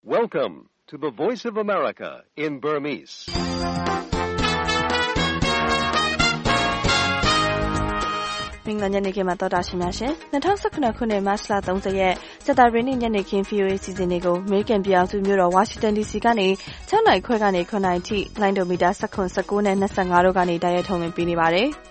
Welcome to the Voice of America in Burmese. ။မင်္ဂလာညနေခင်းမှာတော်တာရှင်များရှင်2019ခုနှစ်မတ်လ30ရက်စက်တာရင်းညနေခင်း VOA စီစဉ်တွေကို American ပြည်အောင်စုမြို့တော် Washington DC ကနေ6နိုင်ခွဲကနေ9နိုင်ထိလိုင်းဒိုမီတာ19နဲ့25တို့ကနေတိုက်ရိုက်ထုတ်လွှင့်ပေးနေပါတယ်။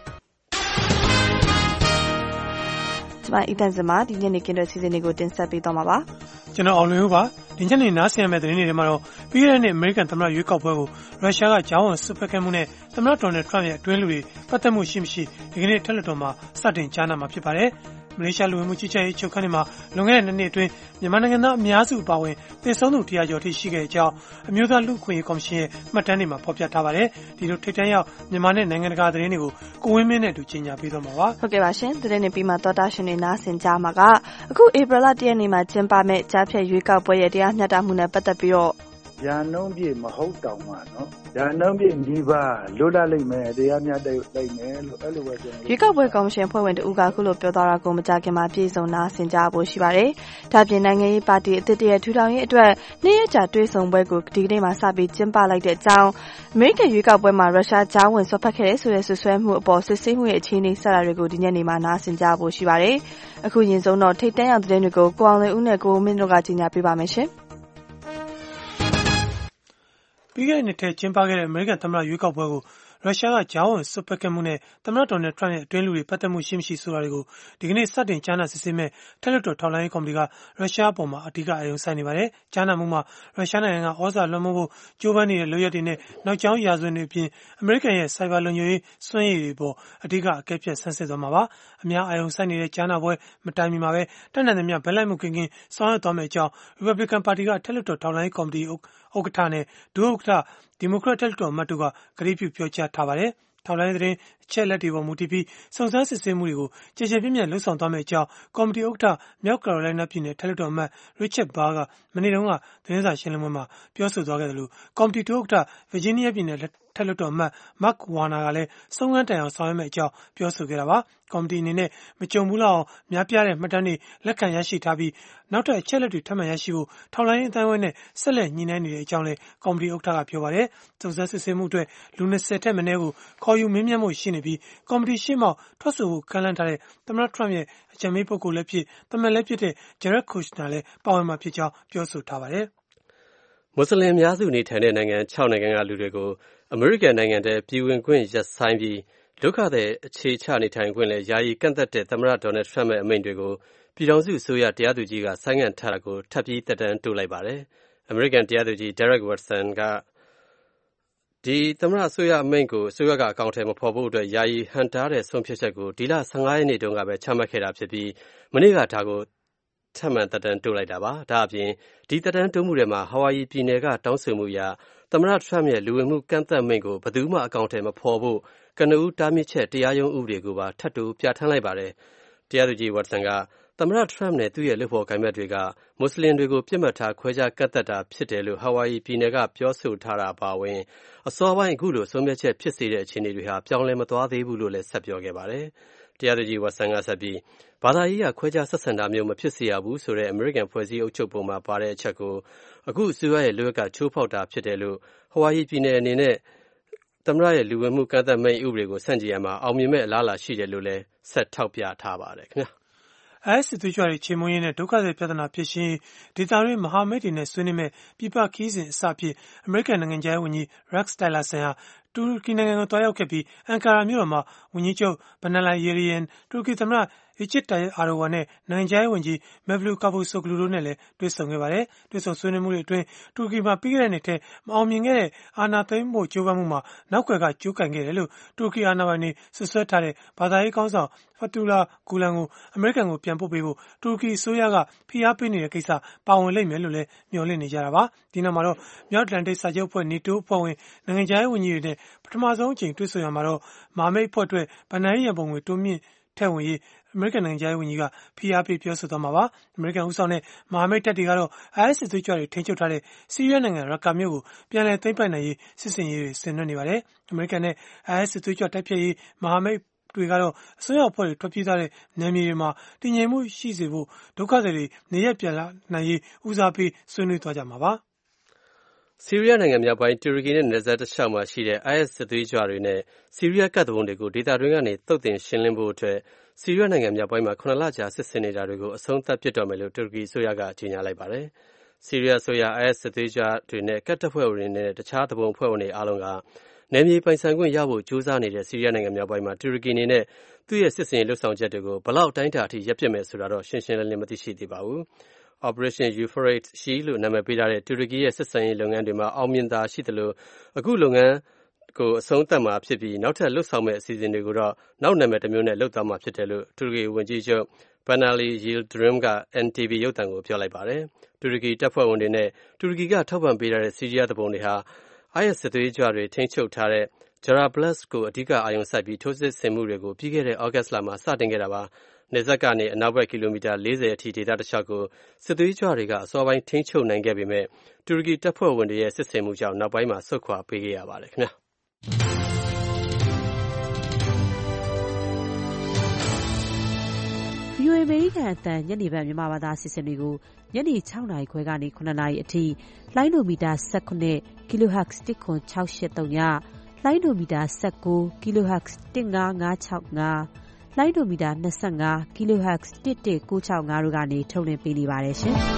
ကျွန်မအီတန်စမာဒီညနေခင်းတဲ့စီစဉ်တွေကိုတင်ဆက်ပေးသွားမှာပါ။ကျွန်တော်အောင်လွင်ဦးပါဒီညနေနားဆင်ရမယ့်သတင်းတွေမှာတော့ပြီးခဲ့တဲ့နှစ် American သမ္မတရွေးကောက်ပွဲကိုရုရှားကကြားဝင်စွက်ဖက်ခဲ့မှုနဲ့သမ္မတ Donald Trump ရဲ့အတွင်းလူတွေပတ်သက်မှုရှိမရှိဒီကနေ့ထက်လက်တော်မှာစတင်ကြားနာမှာဖြစ်ပါတယ်။မလေးရှားလူဝင်မှုကြီးကြပ်ရေးချုပ်ခန်းတွေမှာလွန်ခဲ့တဲ့နှစ်အတွင်းမြန်မာနိုင်ငံသားအများစုအပါအဝင်သေဆုံးသူ100ကျော်ထိရှိခဲ့တဲ့အကြောင်းအမျိုးသားလူ့အခွင့်အရေးကော်မရှင်ရဲ့မှတ်တမ်းတွေမှာဖော်ပြထားပါတယ်။ဒီလိုထိပ်တန်းရောက်မြန်မာနဲ့နိုင်ငံတကာသတင်းတွေကိုကိုဝင်းမင်းနဲ့အတူကြီးညာပေးသွားမှာပါ။ဟုတ်ကဲ့ပါရှင်သတင်းတွေပြီးမှတော်တာရှင်တွေနားဆင်ကြမှာကအခုဧပြီလ1ရက်နေ့မှာကျင်းပမဲ့ကြားဖြတ်ရွေးကောက်ပွဲရဲ့တရားမျှတမှုနဲ့ပတ်သက်ပြီးတော့ရာနှုန်းပြည့်မဟုတ်တောင်မှနော်ရာနှုန်းပြည့်ဒီပါလွတ်လပ်လိမ့်မယ်တရားမျှတလိမ့်မယ်လို့အဲ့လိုပဲကျွန်တော်ရွေးကောက်ပွဲကော်မရှင်ဖွဲ့ဝင်တူကခုလိုပြောသွားတာကိုမကြခင်မှာပြည်စုံနာဆင်ကြဖို့ရှိပါတယ်။ဒါပြင်နိုင်ငံရေးပါတီအသစ်တရထူထောင်ရေးအတွက်နေ့ရက်ကြာတွေ့ဆုံပွဲကိုဒီကနေ့မှစပြီးကျင်းပလိုက်တဲ့အကြောင်းအမေရိကန်ရွေးကောက်ပွဲမှာရုရှားကြားဝင်ဆွတ်ဖက်ခဲ့တဲ့ဆိုတဲ့ဆွဆွဲမှုအပေါ်စစ်ဆေးမှုရဲ့အခြေအနေစတာတွေကိုဒီညနေမှနားဆင်ကြဖို့ရှိပါတယ်။အခုရင်ဆုံးတော့ထိတ်တန့်ရောက်တဲ့တွေကိုကိုအောင်လေဦးနဲ့ကိုမင်းတို့ကကြီးညာပေးပါမယ်ရှင်။ပြီးခဲ့တဲ့နှစ်ထဲကျင်းပခဲ့တဲ့ American သမ္မတရွေးကောက်ပွဲကိုရုရှားကကြားဝင်စွက်ဖက်ခဲ့မှုနဲ့သမ္မတ Donald Trump ရဲ့အတွင်းလူတွေပတ်သက်မှုရှိမရှိဆိုတာတွေကိုဒီကနေ့စတင်ကြားနာစစ်ဆေးမဲ့ထက်လက်တော်ထောက်လှမ်းရေးကော်မတီကရုရှားအပေါ်မှာအဓိကအယုံဆိုင်နေပါတယ်။ကြားနာမှုမှာရုရှားနိုင်ငံကဩဇာလွှမ်းမိုးဖို့ကြိုးပမ်းနေတဲ့လုပ်ရက်တွေနဲ့နောက်ကျောင်းရာဇဝင်တွေအပြင် American ရဲ့ Cyber လုံခြုံရေးစွမ်းရည်တွေပေါ်အဓိကအကဲဖြတ်ဆန်းစစ်သွားမှာပါ။အများအယုံဆိုင်နေတဲ့ကြားနာပွဲမတိုင်မီမှာပဲတနင်္လာနေ့ဘက်လိုက်မှုကင်းဆောင်ရွက်သွားမယ့်အကြောင်း Republican ပါတီကထက်လက်တော်ထောက်လှမ်းရေးကော်မတီဥက္ကဋ္ဌနဲ့ဒုဥက္ကဋ္ဌဒီမိုကရက်တက်တော်အမတ်တို့ကကတိပြုပြောကြားထားပါတယ်။ထောက်လှမ်းရေးသတင်းအချက်လက်တွေပေါ်မူတည်ပြီးစုံစမ်းစစ်ဆေးမှုတွေကိုကြေကြေပြန့်ပြန့်လှုပ်ဆောင်သွားမယ့်အကြောင်းကော်မတီဥက္ကဋ္ဌမြောက်ကယ်ရိုလိုင်းနာပြည်နယ်ထက်လက်တော်အမတ် Richard Burr ကမနေ့တုန်းကသတင်းစာရှင်းလင်းပွဲမှာပြောဆိုသွားခဲ့တယ်လို့ကော်မတီဒုဥက္ကဋ္ဌ Virginia ပြည်နယ်ထက်လက်တော်အမတ် Mark Warner ကလည်းစုံစမ်းတိုင်အောင်ဆောင်ရွက်မယ့်အကြောင်းပြောဆိုခဲ့တာပါ။ကော်မတီအနေနဲ့မကြုံဘူးလောက်အောင်များပြားတဲ့မှတ်တမ်းတွေလက်ခံရရှိထားပြီးနောက်ထပ်အချက်လက်တွေထပ်မံရရှိဖို့ထောက်လှမ်းရေးအတိုင်းအဝိုင်းနဲ့ဆက်လက်ညှိနှိုင်းနေတဲ့အကြောင်းလည်းကော်မတီဥက္ကဋ္ဌကပြောပါတယ်။စုံစမ်းစစ်ဆေးမှုအတွက်လူ20ထက်မနည်းကိုခေါ်ယူမင်းမြတ်မှုရှိနေပြီးကော်မတီရှေ့မှောက်ထွက်ဆိုဖို့ကမ်းလှမ်းထားတဲ့သမ္မတ Trump ရဲ့အကြံပေးပုဂ္ဂိုလ်လည်းဖြစ်သမ္မတလည်းဖြစ်တဲ့ Jared Kushner လည်းပါဝင်မှာဖြစ်ကြောင်းပြောဆိုထားပါတယ်။မွတ်စလင်အများစုနေထိုင်တဲ့နိုင်ငံ6နိုင်ငံကလူတွေကိုအမေရိကန်နိုင်ငံထဲပြည်ဝင်ခွင့်ရပ်ဆိုင်းပြီးဒုက္ခသည်အခြေချနေထိုင်ခွင့်လည်းယာယီကန့်သတ်တဲ့သမ္မတ Donald Trump ရဲ့အမိန့်တွေကိုပြည်ထောင်စုအစိုးရတရားသူကြီးကဆိုင်းငံ့ထားတာကိုထပ်ပြီးသက်တမ်းတိုးလိုက်ပါတယ်။ အမေရိကန်တရားသူကြီး Derek Watson ကဒီသမ္မတအစိုးရအမိန့်ကိုအစိုးရကအကောင့်ထဲမဖော်ဖို့အတွက်ယာယီဟန်တားတဲ့ဆုံးဖြတ်ချက်ကိုဒီလ15ရက်နေ့တုန်းကပဲချမှတ်ခဲ့တာဖြစ်ပြီးမနေ့ကဒါကိုထပ်မံသက်တမ်းတိုးလိုက်တာပါ။ဒါအပြင်ဒီသက်တမ်းတိုးမှုတွေမှာဟာဝိုင်ယီပြည်နယ်ကတောင်းဆိုမှုအရသမ္မတ Trump ရဲ့လူဝင်မှုကန့်သတ်မိန့်ကိုဘယ်သူမှအကောင့်ထဲမဖော်ဖို့ကနဦးတားမြစ်ချက်တရားရုံးဥပဒေကိုပါထပ်တိုးပြဋ္ဌာန်းလိုက်ပါတယ်။တရားသူကြီး Watson ကသမ္မတ Trump နဲ့သူ့ရဲ့လုပ်ဖော်ကိုင်ဘက်တွေကမွတ်စလင်တွေကိုပြစ်မှတ်ထားခွဲခြားကန့်သတ်တာဖြစ်တယ်လို့ဟာဝိုင်ယီပြည်နယ်ကပြောဆိုထားတာပါဝင်အစောပိုင်းအခုလိုဆုံးဖြတ်ချက်ဖြစ်စေတဲ့အခြေအနေတွေဟာပြောင်းလဲမသွားသေးဘူးလို့လည်းဆက်ပြောခဲ့ပါတယ်။တရားသူကြီး Watson ကဆက်ပြီးဘာသာရေးခွဲခြားဆက်ဆံတာမျိုးမဖြစ်စေရဘူးဆိုတဲ့ American ဖွဲ့စည်းအုပ်ချုပ်ပုံမှာပါတဲ့အချက်ကိုအခုအစိုးရရဲ့လုပ်ရက်ကချိုးဖောက်တာဖြစ်တယ်လို့ဟာဝိုင်ယီပြည်နယ်အနေနဲ့သမ္မတရဲ့လူဝင်မှုကန့်သတ်မိန့်ဥပဒေကိုဆန့်ကျင်ရမှာအောင်မြင်မဲ့အလားအလာရှိတယ်လို့လည်းဆက်ထောက်ပြထားပါတယ်ခင်ဗျာ။IS စစ်သွေးကြွတွေချေမှုန်းရေးနဲ့ဒုက္ခသည်ပြဿနာဖြစ်ရှင်းဒေသတွင်းမဟာမိတ်တွေနဲ့ဆွေးနွေးမဲ့ပြည်ပခီးစဉ်အစအဖြစ်အမေရိကန်နိုင်ငံခြားရေးဝန်ကြီး Rex Tillerson ဟာတူရကီနိုင်ငံကိုတွားရောက်ခဲ့ပြီးအန်ကာရာမြို့တော်မှာဝန်ကြီးချုပ် Binali Yildirim တူရကီသမ္မတRecep Tayyip Erdogan နဲ့နိုင်ငံခြားရေးဝန်ကြီး Mevlut Cavusoglu တို့နဲ့လည်းတွေ့ဆုံခဲ့ပါတယ်။တွေ့ဆုံဆွေးနွေးမှုတွေအတွင်းတူရကီမှာပြီးခဲ့တဲ့နှစ်ထဲမအောင်မြင်ခဲ့တဲ့အာဏာသိမ်းဖို့ကြိုးပမ်းမှုမှာနောက်ကွယ်ကကြိုးကင်ခဲ့တယ်လို့တူရကီအာဏာပိုင်တွေဆွဆွဲထားတဲ့ဘာသာရေးခေါင်းဆောင် Fethullah Gulen ကိုအမေရိကန်ကိုပြန်ပို့ပေးဖို့တူရကီအစိုးရကဖိအားပေးနေတဲ့ကိစ္စပါဝင်လိမ့်မယ်လို့လည်းမျှော်လင့်နေကြတာပါ။ဒီနောက်မှာတော့မြောက်အတ္တလန်တိတ်စာချုပ်အဖွဲ့ NATO အဖွဲ့ဝင်နိုင်ငံခြားရေးဝန်ကြီးတွေနဲ့ပထမဆုံးအကြိမ်တွေ့ဆုံရမှာတော့မဟာမိတ်အဖွဲ့အတွက်ဗဏ္ဍာရေးရန်ပုံငွေတိုးမြင့်ထည့်ဝင်ရေးအမေရိကန်နိုင်ငံခြားရေးဝန်ကြီးကဖိအားပေးပြောဆိုသွားမှာပါ။အမေရိကန်ဦးဆောင်တဲ့မဟာမိတ်တပ်တွေကတော့ IS စစ်သွေးကြွတွေထိန်းချုပ်ထားတဲ့ဆီးရီးယားနိုင်ငံရာကာမြို့ကိုပြန်လည်သိမ်းပိုက်နိုင်ရေးစစ်ဆင်ရေးတွေဆင်နွှဲနေပါတယ်။အမေရိကန်နဲ့ IS စစ်သွေးကြွတိုက်ဖျက်ရေးမဟာမိတ်တွေကတော့အစိုးရအဖွဲ့တွေထွက်ပြေးသွားတဲ့နယ်မြေတွေမှာတည်ငြိမ်မှုရှိစေဖို့ဒုက္ခသည်တွေနေရပ်ပြန်လာနိုင်ရေးဦးစားပေးဆွေးနွေးသွားကြမှာပါ။ဆီးရီးယားနိုင်ငံမြောက်ပိုင်းတူရကီနဲ့နယ်စပ်တစ်လျှောက်မှာရှိတဲ့ IS စစ်သွေးကြွတွေနဲ့ဆီးရီးယားကတ်သူပုန်တွေကိုဒေသတွင်းကနေသုတ်သင်ရှင်းလင်းဖို့အတွက်ဆီးရီးယားနိုင်ငံမြောက်ပိုင်းမှာ9 လကြာစစ်ဆင်နေတာတွေကိုအဆုံးသတ်ပစ်တော့မယ်လို့တူရကီအစိုးရကကြေညာလိုက်ပါတယ်။ဆီးရီးယားအစိုးရ IS စစ်သွေးကြွတွေနဲ့ကတ်တပ်ဖွဲ့ဝင်တွေနဲ့တခြားသူပုန်အဖွဲ့ဝင်တွေအားလုံးကနယ်မြေပိုင်ဆိုင်ခွင့်ရဖို့ကြိုးစားနေတဲ့ဆီးရီးယားနိုင်ငံမြောက်ပိုင်းမှာတူရကီအနေနဲ့သူ့ရဲ့စစ်စင်ရေးလှုပ်ဆောင်ချက်တွေကိုဘလောက်တိုင်းတာအထိရပ်ပစ်မယ်ဆိုတာတော့ရှင်းရှင်းလင်းလင်းမသိရှိသေးပါဘူး။ Operation Euphrates Shield လို့နာမည်ပေးထားတဲ့တူရကီရဲ့စစ်ဆင်ရေးလုပ်ငန်းတွေမှာအောင်မြင်တာရှိသလိုအခုလုပ်ငန်းကိုအဆုံးသတ်မှာဖြစ်ပြီးနောက်ထပ်လှုပ်ဆောင်မဲ့အစီအစဉ်တွေကိုတော့နောက်နာမည်တစ်မျိုးနဲ့လှုပ်သွားမှာဖြစ်တယ်လို့တူရကီဝန်ကြီးချုပ်Binali Yildirim က NTV ရုပ်သံကိုပြောလိုက်ပါတယ်။တူရကီတပ်ဖွဲ့ဝင်တွေနဲ့တူရကီကထောက်ပံ့ပေးထားတဲ့ဆီးရီးယားသူပုန်တွေဟာ IS စစ်သွေးကြွတွေထိန်းချုပ်ထားတဲ့ Jarablus ကိုအဓိကအာရုံစိုက်ပြီးထိုးစစ်ဆင်မှုတွေကိုပြီးခဲ့တဲ့ဩဂတ်လမှာစတင်ခဲ့တာပါ။နယ်စပ်ကနေအနောက်ဘက်ကီလိုမီတာ40အထိဒေသတစ်လျှောက်ကိုစစ်သွေးကြွတွေကအစောပိုင်းထိန်းချုပ်နိုင်ခဲ့ပေမဲ့တူရကီတပ်ဖွဲ့ဝင်တွေရဲ့စစ်ဆင်မှုကြောင့်နောက်ပိုင်းမှာဆုတ်ခွာပေးခဲ့ရပါတယ်ခင်ဗျာ။ VOA အမေရိကန်အသံညနေပိုင်းမြန်မာဘာသာအစီအစဉ်တွေကိုညနေ6နာရီခွဲကနေ9နာရီအထိလိုင်းဒိုမီတာ19 kHz 10683ညလိုင်းဒိုမီတာ19 kHz 15565လိုင်းဒိုမီတာ25 kHz 11965တို့ကနေထုတ်လွှင့်ပေးနေပါတယ်ရှင်။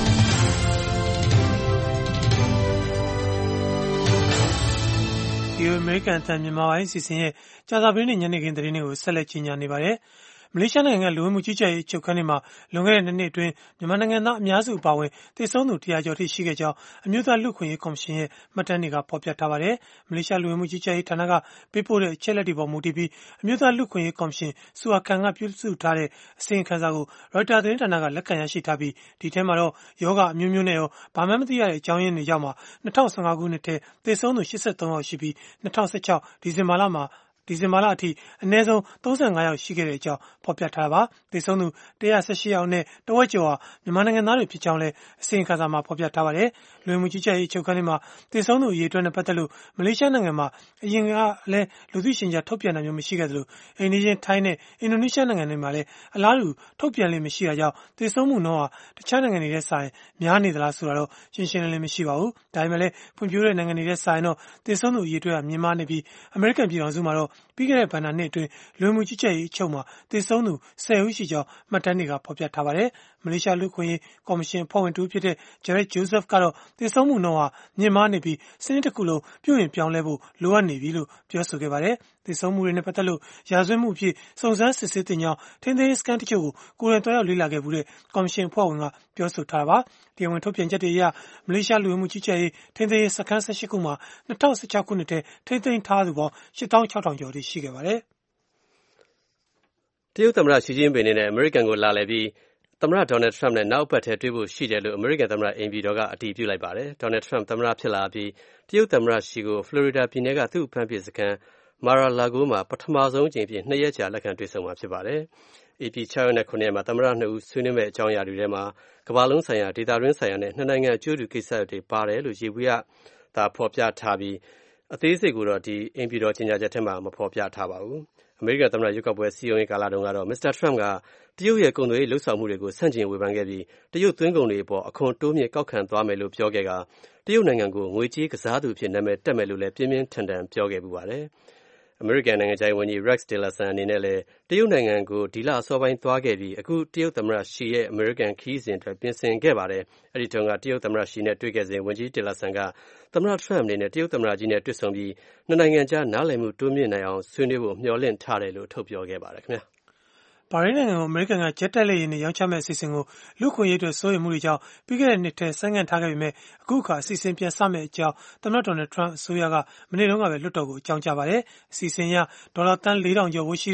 ဒီအမေရိကန်အသံမြန်မာပိုင်းအစီအစဉ်ရဲ့ကြာသပတေးနေ့ညနေခင်းသတင်းတွေကိုဆက်လက်ကြီးညာနေပါတယ်။မလေးရှားနိုင်ငံလူဝင်မှုကြီးကြပ်ရေးချုပ်ခန်းတွေမှာလွန်ခဲ့တဲ့2နှစ်အတွင်းမြန်မာနိုင်ငံသားအများစုအပါအဝင်သေဆုံးသူ100ကျော်ထိရှိခဲ့ကြောင်းအမျိုးသားလူ့အခွင့်အရေးကော်မရှင်ရဲ့မှတ်တမ်းတွေကဖော်ပြထားပါတယ်။မလေးရှားလူဝင်မှုကြီးကြပ်ရေးဌာနကပေးပို့တဲ့အချက်အလက်တွေပေါ်မူတည်ပြီးအမျိုးသားလူ့အခွင့်အရေးကော်မရှင်ဆူဟာကန်ကပြုစုထားတဲ့အစီရင်ခံစာကိုရိုက်တာသတင်းဌာနကလက်ခံရရှိထားပြီးဒီထဲမှာတော့ယောဂအမျိုးမျိုးနဲ့ရောဘာမှမသိရတဲ့အကြောင်းရင်းတွေကြောင့်မှ2015ခုနှစ်ထဲသေဆုံးသူ83ယောက်ရှိပြီး2016ဒီဇင်ဘာလအထိအနည်းဆုံး35ယောက်ရှိခဲ့တဲ့အကြောင်းဖော်ပြထားတာပါ။သေဆုံးသူ118ယောက်နဲ့တဝက်ကျော်ဟာမြန်မာနိုင်ငံသားတွေဖြစ်ကြောင်းလည်းအစီရင်ခံစာမှာဖော်ပြထားပါတယ်။လူဝင်မှုကြီးကြပ်ရေးချုပ်ခန်းတွေမှာသေဆုံးသူအရေအတွက်နဲ့ပတ်သက်လို့မလေးရှားနိုင်ငံမှာအရင်ကလည်းလူသိရှင်ကြားထုတ်ပြန်တာမျိုးမရှိခဲ့သလိုအိန္ဒိယထိုင်းနဲ့အင်ဒိုနီးရှားနိုင်ငံတွေမှာလည်းအလားတူထုတ်ပြန်လေ့မရှိတာကြောင့်သေဆုံးမှုနှုန်းဟာတခြားနိုင်ငံတွေထက်စာရင်များနေသလားဆိုတာတော့ရှင်းရှင်းလင်းလင်းမရှိပါဘူး။ဒါပေမဲ့လည်းဖွံ့ဖြိုးတဲ့နိုင်ငံတွေထက်စာရင်တော့သေဆုံးသူအရေအတွက်ကမြင့်မားနေပြီးအမေရိကန်ပြည်ထောင်စုမှာတော့ပြီးခဲ့တဲ့ဘဏ္ဍာနှစ်အတွင်းလူဝင်မှုကြီးကြပ်ရေးအချုပ်မှာသေဆုံးသူ10ဦးရှိကြောင်းမှတ်တမ်းတွေကဖော်ပြထားပါတယ်။မလေးရှားလူ့အခွင့်အရေးကော်မရှင်အဖွဲ့ဝင်တူဖြစ်တဲ့ Jared Joseph ကတော့သေဆုံးမှုနှုန်းဟာမြင့်မားနေပြီးစနစ်တစ်ခုလုံးပြုပြင်ပြောင်းလဲဖို့လိုအပ်နေပြီလို့ပြောဆိုခဲ့ပါတယ်။သေဆုံးမှုတွေနဲ့ပတ်သက်လို့ရာဇဝတ်မှုအဖြစ်စုံစမ်းစစ်ဆေးတင်ကြောင်းထိန်းသိမ်းရေးစခန်းတချို့ကိုကိုယ်တိုင်တွားရောက်လေ့လာခဲ့မှုတဲ့ကော်မရှင်အဖွဲ့ဝင်ကပြောဆိုထားတာပါ။တရားဝင်ထုတ်ပြန်ချက်တွေအရမလေးရှားလူဝင်မှုကြီးကြပ်ရေးထိန်းသိမ်းရေးစခန်း18ခုမှာ2016ခုနှစ်ထဲထိန်းသိမ်းထားသူပေါင်း86,000 ကျော်ထိရှိခဲ့ပါတယ်။တရုတ်သမ္မတရှီကျင်းပင်နဲ့အမေရိကန်ကိုလာလည်ပြီးသမ္မတဒေါ်နယ်ထရမ့်နဲ့နောက်အပတ်ထဲတွေ့ဖို့ရှိတယ်လို့အမေရိကန်သမ္မတအိမ်ဖြူတော်ကအတည်ပြုလိုက်ပါတယ်။ဒေါ်နယ်ထရမ့်သမ္မတဖြစ်လာပြီးတရုတ်သမ္မတရှီကိုဖလော်ရီဒါပြည်နယ်ကသူ့အဖမ်းဖြစ်စခန်းMar-a-Lago မှာပထမဆုံးအကြိမ်ဖြစ်2ရက်ကြာလက်ခံတွေ့ဆုံမှာဖြစ်ပါတယ်။ AP 6ရက်နဲ့9ရက်မှာသမ္မတ2ဦးဆွေးနွေးမဲ့အကြောင်းအရာတွေထဲမှာကမ္ဘာလုံးဆိုင်ရာဒေသတွင်းဆိုင်ရာနဲ့နှစ်နိုင်ငံအကျိုးတူကိစ္စတွေပါတယ်လို့ရေဘူးရသာဖော်ပြထားပြီးအသေးစိတ်ကိုတော့ဒီအိမ်ဖြူတော်ကြေညာချက်ထဲမှာမဖော်ပြထားပါဘူး။အမေရိကန်သမ္မတရွေးကောက်ပွဲစည်းရုံးရေးကာလတုန်းကတော့မစ္စတာထရမ့်ကတရုတ်ရဲ့ကုန်သွယ်ရေးလှုပ်ဆောင်မှုတွေကိုဆန့်ကျင်ဝေဖန်ခဲ့ပြီးတရုတ်သွင်းကုန်တွေအပေါ်အခွန်တိုးမြင့်ကောက်ခံသွားမယ်လို့ပြောခဲ့ကတရုတ်နိုင်ငံကိုငွေကြေးကစားသူအဖြစ်နာမည်တက်မယ်လို့လည်းပြင်းပြင်းထန်ထန်ပြောခဲ့ပူပါတယ်။အမေရိကန်နိုင်ငံခြားရေးဝန်ကြီး Rex Tillerson အနေနဲ့လည်းတရုတ်နိုင်ငံကိုဒီလအစောပိုင်းသွားခဲ့ပြီးအခုတရုတ်သမ္မတရှီရဲ့အမေရိကန်ခရီးစဉ်အတွက်ပြင်ဆင်ခဲ့ပါတယ်။အဲဒီတုန်းကတရုတ်သမ္မတရှီနဲ့တွေ့ခဲ့စဉ်ဝန်ကြီး Tillerson ကသမ္မတထရမ့်အနေနဲ့တရုတ်သမ္မတကြီးနဲ့တွေ့ဆုံပြီးနှစ်နိုင်ငံကြားနားလည်မှုတိုးမြင့်နိုင်အောင်ဆွေးနွေးဖို့မျှော်လင့်ထားတယ်လို့ထုတ်ပြောခဲ့ပါတယ်ခင်ဗျာ။ဘာရိန်းနိုင်ငံကိုအမေရိကန်ကဂျက်တိုက်လေယာဉ်တွေရောင်းချမဲ့အစီအစဉ်ကိုလူ့အခွင့်အရေးအတွက်စိုးရိမ်မှုတွေကြောင့်ပြီးခဲ့တဲ့နှစ်ထဲဆိုင်းငံ့ထားခဲ့ပေမဲ့အခုအခါအစီအစဉ်ပြန်စမယ့်အကြောင်းသမ္မတဒေါ်နယ်ထရမ့်အစိုးရကမနေ့တုန်းကပဲလွှတ်တော်ကိုအကြောင်းကြားပါတယ်။အစီအစဉ်အရဒေါ်လာသန်း4,000ကျော်ဖို့ရှိတဲ့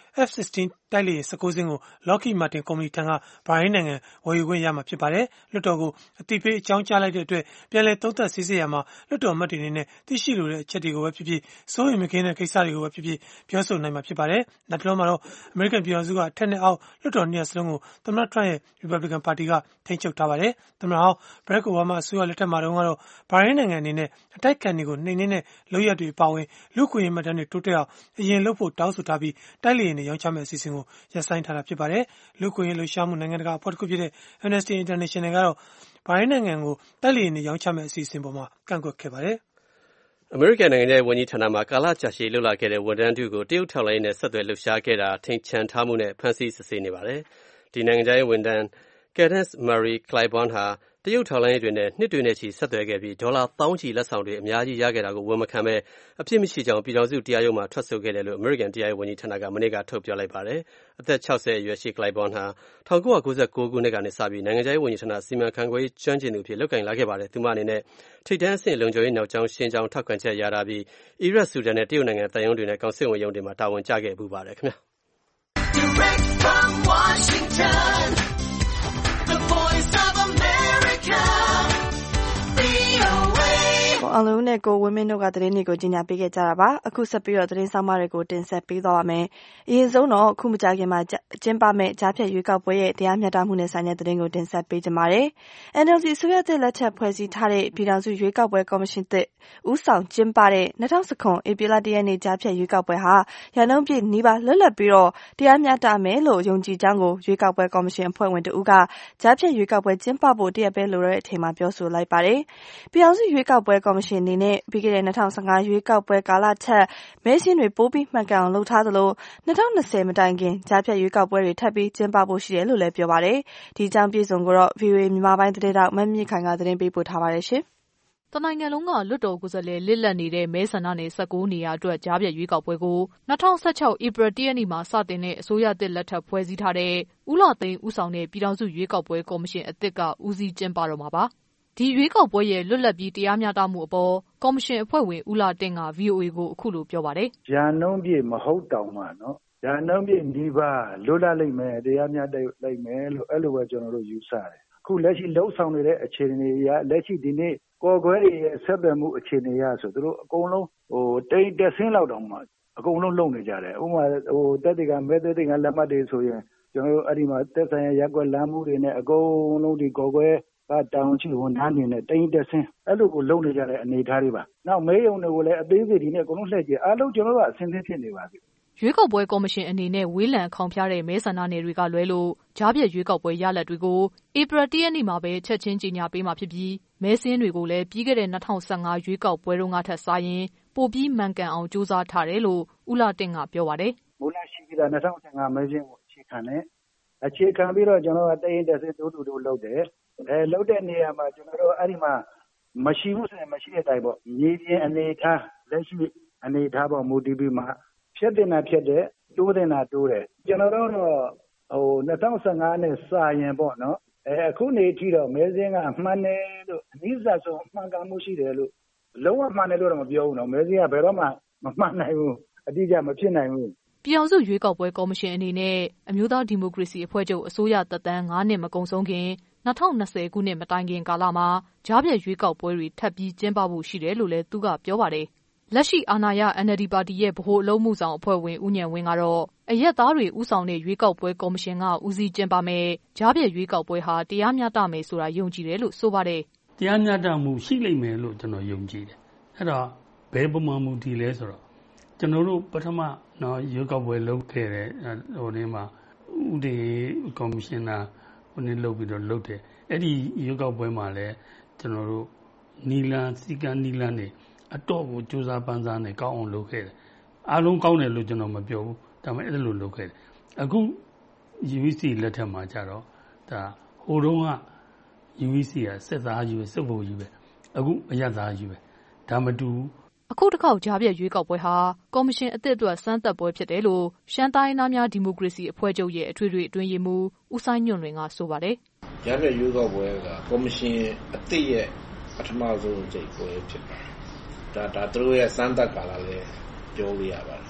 F-16 တိုက်လေယာဉ်19 စင်းကို Lockheed Martin ကုမ္ပဏီထံကဘာရိန်းနိုင်ငံဝယ်ယူခွင့်ရမှာဖြစ်ပါတယ်။လွှတ်တော်ကိုအသိပေးအကြောင်းကြားလိုက်တဲ့အတွက်ပြန်လည်သုံးသပ်စစ်ဆေးရမှာလွှတ်တော်အမတ်တွေအနေနဲ့သိရှိလိုတဲ့အချက်တွေကိုပဲဖြစ်ဖြစ်စိုးရိမ်မကင်းတဲ့ကိစ္စတွေကိုပဲဖြစ်ဖြစ်ပြောဆိုနိုင်မှာဖြစ်ပါတယ်။နောက်တစ်လုံးမှာတော့အမေရိကန်ပြည်ထောင်စုကအထက်နဲ့အောက်လွှတ်တော်နှစ်ရပ်စလုံးကိုသမ္မတထရန့်ရဲ့ Republican Party ကထိန်းချုပ်ထားပါတယ်။သမ္မတဟောင်း Barack Obama အစိုးရလက်ထက်မှာတုန်းကတော့ဘာရိန်းနိုင်ငံအနေနဲ့အတိုက်အခံတွေကိုနှိမ်နင်းတဲ့လုပ်ရပ်တွေအပါအဝင်လူ့အခွင့်အရေးမှတ်တမ်းတွေတိုးတက်အောင်အရင်လုပ်ဖို့တောင်းဆိုထားပြီးတိုက်လေယာဉ်တွေရောင်းချမယ့်အစီအစဉ်ကိုရပ်ဆိုင်းထားတာဖြစ်ပါတယ်။လူ့အခွင့်အရေးလှုပ်ရှားမှုနိုင်ငံတကာအဖွဲ့တစ်ခုဖြစ်တဲ့ Amnesty International ကတော့ဘာရိန်းနိုင်ငံကိုတိုက်လေယာဉ်တွေရောင်းချမယ့်အစီအစဉ်ပေါ်မှာကန့်ကွက်ခဲ့ပါတယ်။အမေရိကန်နိုင်ငံရဲ့ဝန်ကြီးဌာနမှာကာလကြာရှည်လှုပ်လာခဲ့တဲ့ဝန်ထမ်းတို့ကိုတရုတ်ထောက်လှမ်းရေးနဲ့ဆက်သွယ်လှုပ်ရှားခဲ့တာထိန်ချန်ထားမှုနဲ့ဖမ်းဆီးစစ်ဆေးနေပါတယ်။ဒီနိုင်ငံခြားရေးဝန်ထမ်း Candace Marie Claiborne ဟာတရုတ်ထောက်လှမ်းရေးတွေနဲ့နှစ်တွေနဲ့ချီဆက်သွယ်ခဲ့ပြီးဒေါ်လာသောင်းချီလက်ဆောင်တွေအများကြီးရခဲ့တာကိုဝန်မခံဘဲအပြစ်မရှိကြောင်းပြည်ထောင်စုတရားရုံးမှာထွက်ဆိုခဲ့တယ်လို့အမေရိကန်တရားရေးဝန်ကြီးဌာနကမနေ့ကထုတ်ပြောလိုက်ပါတယ်။အသက်60အရွယ်ရှိ Claiborne ဟာ1999ခုနှစ်ကနေစပြီးနိုင်ငံခြားရေးဝန်ကြီးဌာနစီမံခန့်ခွဲရေးကျွမ်းကျင်သူဖြစ်လုပ်ကိုင်လာခဲ့ပါတယ်။သူမအနေနဲ့ထိပ်တန်းအဆင့်လုံခြုံရေးနောက်ကျောင်းရှင်းကျောင်းထောက်ခံချက်ရတာပြီးအီရတ်ဆူဒန်နဲ့တရုတ်နိုင်ငံတန်ယုံတွေနဲ့ကောင်စစ်ဝန်ရုံးတွေမှာတာဝန်ကျခဲ့ပူပါတယ်ခင်ဗျာ။ Direct from Washington The Voice of Americaအောင်လုံးနဲ့ကိုဝင်းမင်းတို့ကသတင်းတွေကိုကြီးညာပေးခဲ့ကြတာပါအခုဆက်ပြီးတော့သတင်းဆောင်မတွေကိုတင်ဆက်ပေးသွားပါမယ်အရင်ဆုံးတော့အခုမကြာခင်မှာကျင်းပမယ့်ကြားဖြတ်ရွေးကောက်ပွဲရဲ့တရားမျှတမှုနဲ့ဆိုင်တဲ့သတင်းကိုတင်ဆက်ပေးကြပါမယ် NLD ဆိုရတဲ့လက်ချက်ဖွဲ့စည်းထားတဲ့ပြည်ထောင်စုရွေးကောက်ပွဲကော်မရှင်သစ်ဦးဆောင်ကျင်းပတဲ့2019ဧပြီလ1ရက်နေ့ကြားဖြတ်ရွေးကောက်ပွဲဟာရန်ကုန်ပြည်နီးပါးလွတ်လပ်ပြီးတော့တရားမျှတမယ်လို့ယုံကြည်ကြောင်းကိုရွေးကောက်ပွဲကော်မရှင်အဖွဲ့ဝင်တဦးကကြားဖြတ်ရွေးကောက်ပွဲကျင်းပဖို့တရက်ပဲလိုတဲ့အချိန်မှာပြောဆိုလိုက်ပါတယ်ပြည်ထောင်စုရွေးကောက်ပွဲကော်မရှင်အနေနဲ့ပြီးခဲ့တဲ့2015ရွေးကောက်ပွဲကာလထက်မဲဆင်းတွေပိုပြီးမှန်ကန်အောင်လုပ်ထားသလို2020မတိုင်ခင်ကြားဖြတ်ရွေးကောက်ပွဲတွေထပ်ပြီးကျင်းပဖို့ရှိတယ်လို့လည်းပြောပါတယ်ဒီအကြောင်းပြည်စုံကိုတော့ VOA မြန်မာပိုင်းသတင်းတောက်မမြင့်ခိုင်ကသတင်းပေးပို့ထားပါတယ်ရှင်တနိုင်ငံလုံးကလွတ်တော်ကိုယ်စားလှယ်လစ်လက်နေတဲ့မဲဆန္ဒနယ်19နေရာအတွက်ကြားဖြတ်ရွေးကောက်ပွဲကို2016ဧပြီ1ရက်နေ့မှာစတင်တဲ့အစိုးရသစ်လက်ထပ်ဖွဲ့စည်းထားတဲ့ဦးလှသိန်းဦးဆောင်တဲ့ပြည်ထောင်စုရွေးကောက်ပွဲကော်မရှင်အသစ်ကဦးစီးကျင်းပတော့မှာပါဒီရွေးကောက်ပွဲရဲ့လွတ်လပ်ပြီးတရားမျှတမှုအပေါ်ကော်မရှင်အဖွဲ့ဝင်ဦးလာတင့်က VOA ကိုအခုလိုပြောပါတယ်။ရာနှုန်းပြည့်မဟုတ်တောင်မှနော်။ရာနှုန်းပြည့်ဒီပါလွတ်လပ်လိမ့်မယ်တရားမျှတလိမ့်မယ်လို့အဲ့လိုပဲကျွန်တော်တို့ယူဆတယ်။အခုလက်ရှိလှုပ်ဆောင်နေတဲ့အခြေအနေအရလက်ရှိဒီနေ့ကော်ကွဲတွေရဲ့ဆက်သွယ်မှုအခြေအနေအရဆိုသူတို့အကုန်လုံးတိတ်တက်ဆင်းလောက်တောင်မှအကုန်လုံးလုံနေကြတယ်။ဥပမာတက်တွေကမဲတက်တွေကလက်မှတ်တွေဆိုရင်ကျွန်တော်တို့အဲ့ဒီမှာတက်ဆိုင်ရရက်ွက်လမ်းမှုတွေနဲ့အကုန်လုံးဒီကော်ကွဲတောင်ချီဝန်ထမ်းတွေနဲ့တိတ်တက်ဆင်းအဲ့လိုကိုလုံနေကြတဲ့အနေအထားတွေပါနောက်မဲယုံတွေကိုလည်းအသေးစိတ်ဒီနဲ့အကုန်လုံးလှည့်ကြည့်အားလုံးကျွန်တော်တို့ကအဆင်သင့်ဖြစ်နေပါပြီရွေးကောက်ပွဲကော်မရှင်အနေနဲ့ဝေးလံခေါင်ဖျားတဲ့မဲဆန္ဒနယ်တွေကလွဲလို့ကြားဖြတ်ရွေးကောက်ပွဲရလဒ်တွေကိုဧပြီ1ရက်နေ့မှာပဲချက်ချင်းကြေညာပေးမှာဖြစ်ပြီးမဲစင်းတွေကိုလည်းပြီးခဲ့တဲ့2015ရွေးကောက်ပွဲတုန်းကထက်စာရင်ပိုပြီးမှန်ကန်အောင်စူးစမ်းထားတယ်လို့ဦးလာတင့်ကပြောပါတယ်မူလရှိပြီးသား2015မဲစင်းကိုအခြေခံပြီးတော့ကျွန်တော်ကတရင်တက်စစ်တူလုပ်တယ်လုပ်တဲ့နေရာမှာကျွန်တော်တို့အဲ့ဒီမှာမရှိဘူးဆိုရင်မရှိတဲ့အတိုင်းပေါ့မြေပြင်အနေထားလက်ရှိအနေထားပေါ့မူတည်ပြီးမှဖြတ်တင်တာဖြတ်တယ်တိုးတင်တာတိုးတယ်ကျွန်တော်တို့တော့2015နဲ့စာရင်ပေါ့နော်အခုနေအထိတော့မဲစင်းကအမှန်တယ်လို့အနည်းစားဆုံးအမှန်ကန်မှုရှိတယ်လို့လုံးဝမှန်တယ်လို့တော့မပြောဘူးနော်မဲစင်းကဘယ်တော့မှမမှန်နိုင်ဘူးအတိအကျမဖြစ်နိုင်ဘူးပြည်အောင်စုရွေးကောက်ပွဲကော်မရှင်အနေနဲ့အမျိုးသားဒီမိုကရေစီအဖွဲ့ချုပ်အစိုးရသက်တမ်း9နှစ်မကုန်ဆုံးခင်2020ခုနှစ်မတိုင်ခင်ကာလမှာကြားဖြတ်ရွေးကောက်ပွဲတွေထပ်ပြီးကျင်းပဖို့ရှိတယ်လို့လည်းသူကပြောပါတယ်။လက်ရှိအာဏာရ NLD ပါတီရဲ့ဗဟိုအလုပ်မှုဆောင်အဖွဲ့ဝင်ဦးဉာဏ်ဝင်းကတော့အရက်သားတွေဦးဆောင်တဲ့ရွေးကောက်ပွဲကော်မရှင်ကဦးစီးကျင်းပမယ်ကြားဖြတ်ရွေးကောက်ပွဲဟာတရားမျှတမယ်ဆိုတာယုံကြည်တယ်လို့ဆိုပါတယ်။တရားမျှတမှုရှိလိမ့်မယ်လို့ကျွန်တော်ယုံကြည်တယ်။အဲ့တော့ဘယ်ပုံမှန်မူတည်လဲဆိုတော့ကျွန်တော်တို့ပထမရွေးကောက်ပွဲလုပ်ခဲ့တဲ့ဒီမှာဥဒေကော်မရှင်နာလုပ်ပြီးတော့လုပ်တယ်အဲ့ဒီရွေးကောက်ပွဲမှာလည်းကျွန်တော်တို့နီလန်စီကံနီလန်တွေအတော့ကိုစူးစမ်းပန်းစားနေကောင်းအောင်လုပ်ခဲ့တယ်အားလုံးကောင်းတယ်လို့ကျွန်တော်မပြောဘူးဒါပေမဲ့အဲ့လိုလုပ်ခဲ့တယ်အခု UEC လက်ထက်မှာကြတော့ဒါဟိုတုန်းက UEC ကစစ်သားကြီးပဲစစ်ဗိုလ်ကြီးပဲအခုအရပ်သားကြီးပဲဒါမတူအခုတစ်ခေါက်ကြားဖြတ်ရွေးကောက်ပွဲဟာကော်မရှင်အသစ်အတွက်စမ်းသပ်ပွဲဖြစ်တယ်လို့ရှမ်းတိုင်းသားများဒီမိုကရေစီအဖွဲ့ချုပ်ရဲ့အထွေထွေအတွင်းရေးမှူးဦးစိုင်းညွန့်လွင်ကဆိုပါတယ်။ကြားဖြတ်ရွေးကောက်ပွဲကကော်မရှင်အသစ်ရဲ့ပထမဆုံးအကြိမ်ပွဲဖြစ်ပါတယ်။ဒါသူတို့ရဲ့စမ်းသပ်ကာလလည်းပြောလို့ရပါတယ်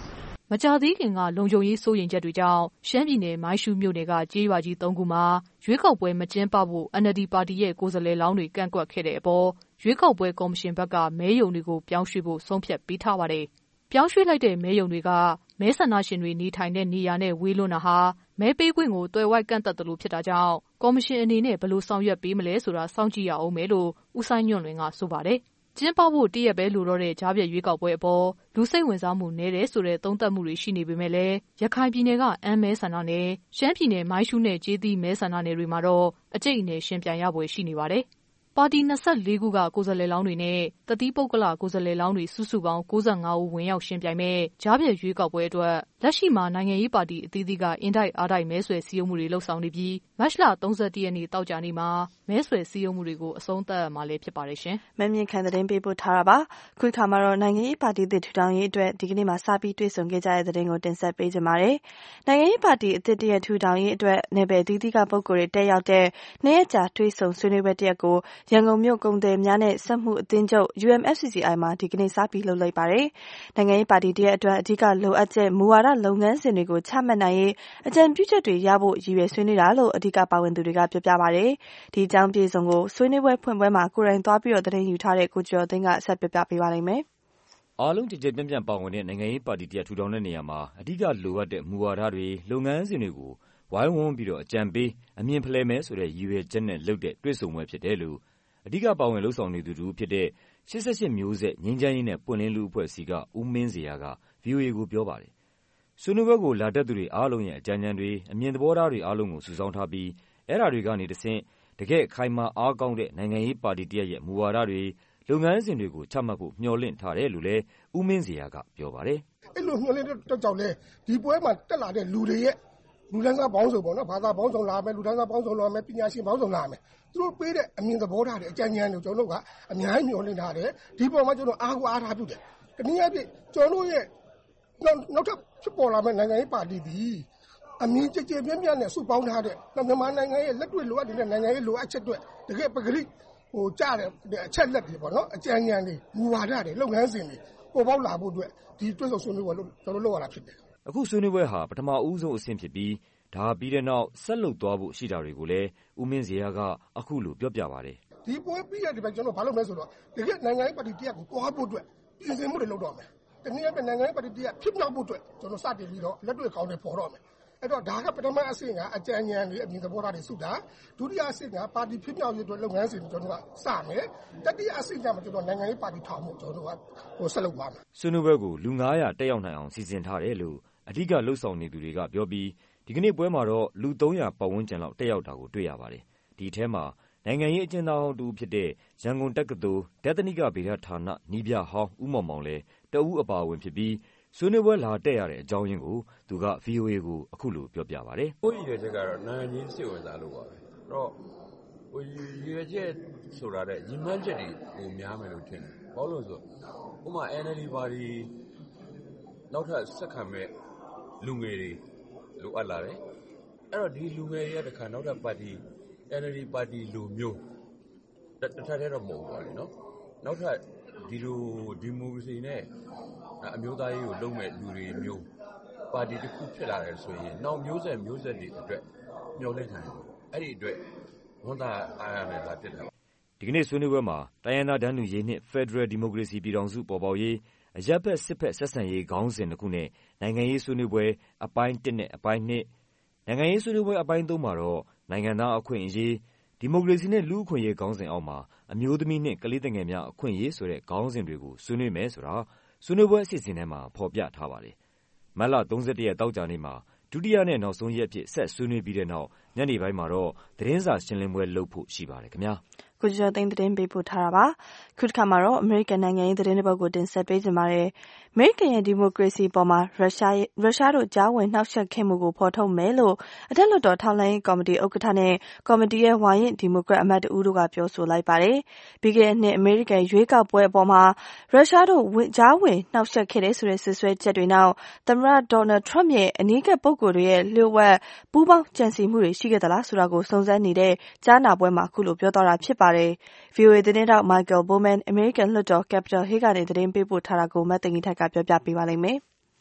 မကြာသေးခင်ကလုံခြုံရေးစိုးရိမ်ချက်တွေကြောင့်ရှမ်းပြည်နယ်မိုင်းရှူးမြို့နယ်ကကျေးရွာကြီး3ခုမှာရွေးကောက်ပွဲမကျင်းပဖို့ NLD ပါတီရဲ့ကိုယ်စားလှယ်လောင်းတွေကန့်ကွက်ခဲ့တဲ့အပေါ်ရွေးကောက်ပွဲကော်မရှင်ဘက်ကမဲရုံတွေကိုပြောင်းရွှေ့ဖို့ဆုံးဖြတ်ပေးထားပါတယ်။ပြောင်းရွှေ့လိုက်တဲ့မဲရုံတွေကမဲဆန္ဒရှင်တွေနေထိုင်တဲ့နေရာနဲ့ဝေးလွန်းတာဟာမဲပေးခွင့်ကိုသွယ်ဝိုက်ကန့်သတ်သလိုဖြစ်တာကြောင့်ကော်မရှင်အနေနဲ့ဘယ်လိုဆောင်ရွက်ပေးမလဲဆိုတာစောင့်ကြည့်ရအောင်မယ်လို့ဦးစိုင်းညွန့်လွင်ကဆိုပါတယ်။ကျင်းပဖို့တည့်ရက်ပဲလိုတော့တဲ့ကြားဖြတ်ရွေးကောက်ပွဲအပေါ်လူစိတ်ဝင်စားမှုနည်းတယ်ဆိုတဲ့သုံးသပ်မှုတွေရှိနေပေမဲ့လည်းရခိုင်ပြည်နယ်ကအမ်းမဲဆန္ဒနယ်၊ရှမ်းပြည်နယ်မိုင်းရှူးနဲ့ကျေးသီးမဲဆန္ဒနယ်တွေမှာတော့အကျိတ်အနယ်ရှင်ပြိုင်ရပွဲရှိနေပါတယ်။ပါတီ24ခုကကိုယ်စားလှယ်လောင်းတွေနဲ့တသီးပုဂ္ဂလကိုယ်စားလှယ်လောင်းတွေစုစုပေါင်း95ဦးဝင်ရောက်ရှင်ပြိုင်မဲ့ကြားဖြတ်ရွေးကောက်ပွဲအတွက်လက်ရှိမှာနိုင်ငံရေးပါတီအသီးသီးကအင်တိုက်အားတိုက်မဲဆွယ်စည်းရုံးမှုတွေလှုပ်ဆောင်နေပြီးမတ်လ31ရက်နေ့တောက်ကြနေ့မှာမဲဆွယ်စည်းရုံးမှုတွေကိုအဆုံးသတ်မှာလည်းဖြစ်ပါတယ်ရှင်။မမြင့်ခံသတင်းပေးပို့ထားတာပါ။ခုခါမှာတော့နိုင်ငံရေးပါတီသစ်ထူထောင်ရေးအတွက်ဒီကနေ့မှာစပြီးတွေ့ဆုံခဲ့ကြတဲ့သတင်းကိုတင်ဆက်ပေးကြပါမယ်။နိုင်ငံရေးပါတီအသစ်တရက်ထူထောင်ရေးအတွက်နယ်ပယ်အသီးသီးကပုဂ္ဂိုလ်တွေတက်ရောက်တဲ့နေ့ရက်ကြာတွေ့ဆုံဆွေးနွေးပွဲတစ်ရက်ကိုရန်ကုန်မြို့ကုန်သည်များနဲ့စက်မှုအသင်းချုပ် UMFCCI မှာဒီကနေ့စပြီးလုပ်လိုက်ပါတယ်။နိုင်ငံရေးပါတီတရက်အတွက်အဓိကလိုအပ်ချက်မူဝါဒလုပ်ငန်းစဉ်တွေကိုချမှတ်နိုင်ရေးအကြံပြုချက်တွေရဖို့ရည်ရွယ်ဆွေးနွေးတာလို့အဓိကပါဝင်သူတွေကပြောပြပါတယ်။ဒီအကြောင်းပြေဆုံးကိုဆွေးနွေးပွဲဖွင့်ပွဲမှာကိုယ်တိုင်သွားပြီးတော့သတင်းယူထားတဲ့ကိုကျော်သိန်းကဆက်ပြပြပေးပါလိမ့်မယ်။အားလုံးကြည်ကြဲပြန့်ပြန့်ပါဝင်တဲ့နိုင်ငံရေးပါတီတရက်ထူထောင်တဲ့နေရာမှာအဓိကလိုအပ်တဲ့မူဝါဒတွေလုပ်ငန်းစဉ်တွေကိုဝိုင်းဝန်းပြီးတော့အကြံပေးအမြင်ဖလှယ်မယ်ဆိုတဲ့ရည်ရွယ်ချက်နဲ့လုပ်တဲ့တွေ့ဆုံပွဲဖြစ်တယ်လို့အဓိကပါဝင်လှုပ်ဆောင်နေသူတူဖြစ်တဲ့88မျိုးဆက်ငြိမ်းချမ်းရေးနဲ့ပွင့်လင်းလူအဖွဲ့အစည်းကဦးမင်းစရာက VOA ကိုပြောပါတယ်။ဆွေးနွေးပွဲကိုလာတက်သူတွေအားလုံးရဲ့အကြံဉာဏ်တွေအမြင်သဘောထားတွေအားလုံးကိုစုဆောင်းထားပြီးအဲ့ဓာတွေကနေတဆင့်တကယ့်ခိုင်မာအားကောင်းတဲ့နိုင်ငံရေးပါတီတရက်ရဲ့မူဝါဒတွေလုပ်ငန်းစဉ်တွေကိုချမှတ်ဖို့မျှော်လင့်ထားတယ်လို့လည်းဦးမင်းစရာကပြောပါတယ်။အဲ့လိုမျှော်လင့်တဲ့ကြောင့်လဲဒီပွဲမှာတက်လာတဲ့လူတွေရဲ့လူတန်းစားပေါင်းစုံပေါ့နော်ဘာသာပေါင်းစုံလာမယ်လူတန်းစားပေါင်းစုံလာမယ်ပညာရှင်ပေါင်းစုံလာမယ်သူတို့ပေးတဲ့အမြင်သဘောထားတွေအကြံဉာဏ်တွေကျွန်တော်တို့ကအများကြီးမျှော်လင့်ထားတယ်ဒီပေါ်မှာကျွန်တော်အားထားပြုတယ်တနည်းအားဖြင့်ကျွန်တော်တို့ရဲ့နောက်ထပ်ဖြစ်ပေါ်လာမယ့်နိုင်ငံရေးပါတီဒီအမြင်ကြကြပြန့်ပြန့်နဲ့စုပေါင်းထားတဲ့မြန်မာနိုင်ငံရဲ့လက်တွေ့လိုအပ်တဲ့နိုင်ငံရေးလိုအပ်ချက်တွေတကယ်ပဂရိကြားတဲ့အချက်လက်တွေပေါ့နော်အကြံဉာဏ်တွေမူဝါဒတွေလုပ်ငန်းစဉ်တွေပေါ်ပေါက်လာဖို့အတွက်ဒီတွဲဆောင်ဆွေးနွေးပွဲလို့ကျွန်တော်လုပ်ရတာဖြစ်တယ်အခုဆွေးနွေးပွဲဟာပထမဦးဆုံးအဆင့်ဖြစ်ပြီးဒါပြီးတဲ့နောက်ဆက်လုပ်သွားဖို့ရှိတာတွေကိုလည်းဦးမင်းစရာကအခုလိုပြောပြပါတယ်ဒီပွဲပြီးရတဲ့ဘက်ကျွန်တော်ဘာလုပ်လဲဆိုတော့တကယ်နိုင်ငံရေးပါတီတရက်ကိုတွားဖို့အတွက်ပြင်ဆင်မှုတွေလုပ်တော့မယ်တနည်းအားဖြင့်နိုင်ငံရေးပါတီတရက်ဖြစ်မြောက်ဖို့အတွက်ကျွန်တော်စတင်ပြီးတော့လက်တွေ့ကောင်းတွေပေါ်တော့မယ်အဲ့တော့ဒါကပထမအဆင့်ကအကြံဉာဏ်တွေအမြင်သဘောထားတွေစုတာဒုတိယအဆင့်ကပါတီဖြစ်မြောက်ရေးအတွက်လုပ်ငန်းစဉ်ကျွန်တော်ကစမယ်တတိယအဆင့်ကျမှကျွန်တော်နိုင်ငံရေးပါတီထောင်ဖို့ကျွန်တော်ကဆက်လုပ်ပါမယ်ဆွေးနွေးပွဲကိုလူ900တက်ရောက်နိုင်အောင်စီစဉ်ထားတယ်လို့အဓိကလှုပ်ဆောင်နေသူတွေကပြောပြီးဒီကနေ့ပွဲမှာတော့လူ300ပတ်ဝန်းကျင်လောက်တက်ရောက်တာကိုတွေ့ရပါတယ်ဒီထဲမှာနိုင်ငံရေးအကျဉ်းသားဟောင်းတူဖြစ်တဲ့ရန်ကုန်တက္ကသိုလ်ဒသနိကဗေဒဌာနနီးပြဟောင်းဦးမောင်မောင်လည်းတဦးအပါအဝင်ဖြစ်ပြီးဆွေးနွေးပွဲလာတက်ရတဲ့အကြောင်းရင်းကိုသူက VOA ကိုအခုလိုပြောပြပါတယ်။ကိုယ့်ရည်ရွယ်ချက်ကတော့နိုင်ငံရေးစိတ်ဝင်စားလို့ပါပဲ။အဲ့တော့ရည်ရွယ်ချက်ဆိုတာတဲ့ရည်မှန်းချက်တွေကိုများမယ်လို့ထင်တယ်။ဘာလို့လဲဆိုဥပမာ NLD ပါတီနောက်ထပ်ဆက်ခံမဲ့လူငယ်တွေလိုအပ်လာတယ်။အဲ့တော့ဒီလူငယ်တွေရဲ့တခါနောက်ထပ်ပါတီ NLD ပါတီလူမျိုးတစ်ထပ်တည်းတော့မဟုတ်ပါဘူးနော်။နောက်ထပ်ဒီလိုဒီမိုကရေစီနဲ့အမျိုးသားရေးကိုလုံးမဲ့လူတွေမျိုးပါတီတစ်ခုဖြစ်လာတယ်ဆိုရင်နောက်မျိုးဆက်တွေအတွက်မျှော်လင့်နိုင်တယ်အဲ့ဒီအတွက်ဝန်တာအားရနဲ့လာဖြစ်တာဒီကနေ့ဆွေးနွေးပွဲမှာတိုင်းရင်းသားတန်းတူရေးနှင့် Federal Democracy ပြည်ထောင်စုပေါ်ပေါက်ရေးအရပ်ဘက်စစ်ဘက်ဆက်ဆံရေးခေါင်းစဉ်တစ်ခုနဲ့နိုင်ငံရေးဆွေးနွေးပွဲအပိုင်း1နဲ့အပိုင်း2နိုင်ငံရေးဆွေးနွေးပွဲအပိုင်း3မှာတော့နိုင်ငံသားအခွင့်အရေးဒီမိုကရေစီနဲ့လူ့အခွင့်အရေးခေါင်းစဉ်အောက်မှာအမျိုးသမီးနှင့်ကလေးငယ်များအခွင့်အရေးဆိုတဲ့ခေါင်းစဉ်တွေကိုဆွေးနွေးမယ်ဆိုတာဆွေးနွေးပွဲအစီအစဉ်ထဲမှာဖော်ပြထားပါတယ်။မတ်လ31ရက်တောက်ကြနေ့မှာဒုတိယနဲ့နောက်ဆုံးရက်ဖြစ်ဆက်ဆွေးနွေးပြီးတဲ့နောက်ညနေပိုင်းမှာတော့သတင်းစာရှင်းလင်းပွဲလုပ်ဖို့ရှိပါတယ်ခင်ဗျာ။ကိုကျော်သိန်းသတင်းပေးပို့ထားတာပါ။ခုတစ်ခါမှာတော့အမေရိကန်နိုင်ငံရေးသတင်းတစ်ပုဒ်ကိုတင်ဆက်ပေးကြပါမယ်။အမေရိကန်ရဲ့ဒီမိုကရေစီပေါ်မှာရုရှားတို့ကြားဝင်နှောက်ယှက်ခဲ့မှုကိုဖော်ထုတ်မယ်လို့အထက်လွှတ်တော်ထောက်လှမ်းရေးကော်မတီဥက္ကဋ္ဌနဲ့ကော်မတီရဲ့ဝါရင့်ဒီမိုကရက်အမတ်တို့ကပြောဆိုလိုက်ပါတယ်။ပြီးခဲ့တဲ့နှစ်အမေရိကန်ရွေးကောက်ပွဲအပေါ်မှာရုရှားတို့ကြားဝင်နှောက်ယှက်ခဲ့တဲ့ဆိုတဲ့ဆွဆွဲချက်တွေနောက်သမ္မတဒေါ်နယ်ထရမ့်ရဲ့အနီးကပ်ပုဂ္ဂိုလ်တွေရဲ့လျှို့ဝှက်ပူးပေါင်းကြံစည်မှုတွေရှိခဲ့သလားဆိုတာကိုစုံစမ်းနေတဲ့ကြားနာပွဲမှာအခုလိုပြောသွားတာဖြစ်ပါတယ်။ VOA သတင်းတောက် Michael Bowman အမေရိကန်လွှတ်တော် Capitol Hill ကနေသတင်းပေးပို့ထားတာကိုမသိင်္ဂီထိုက်ကပြောပြပေးပါလိမ့်မယ်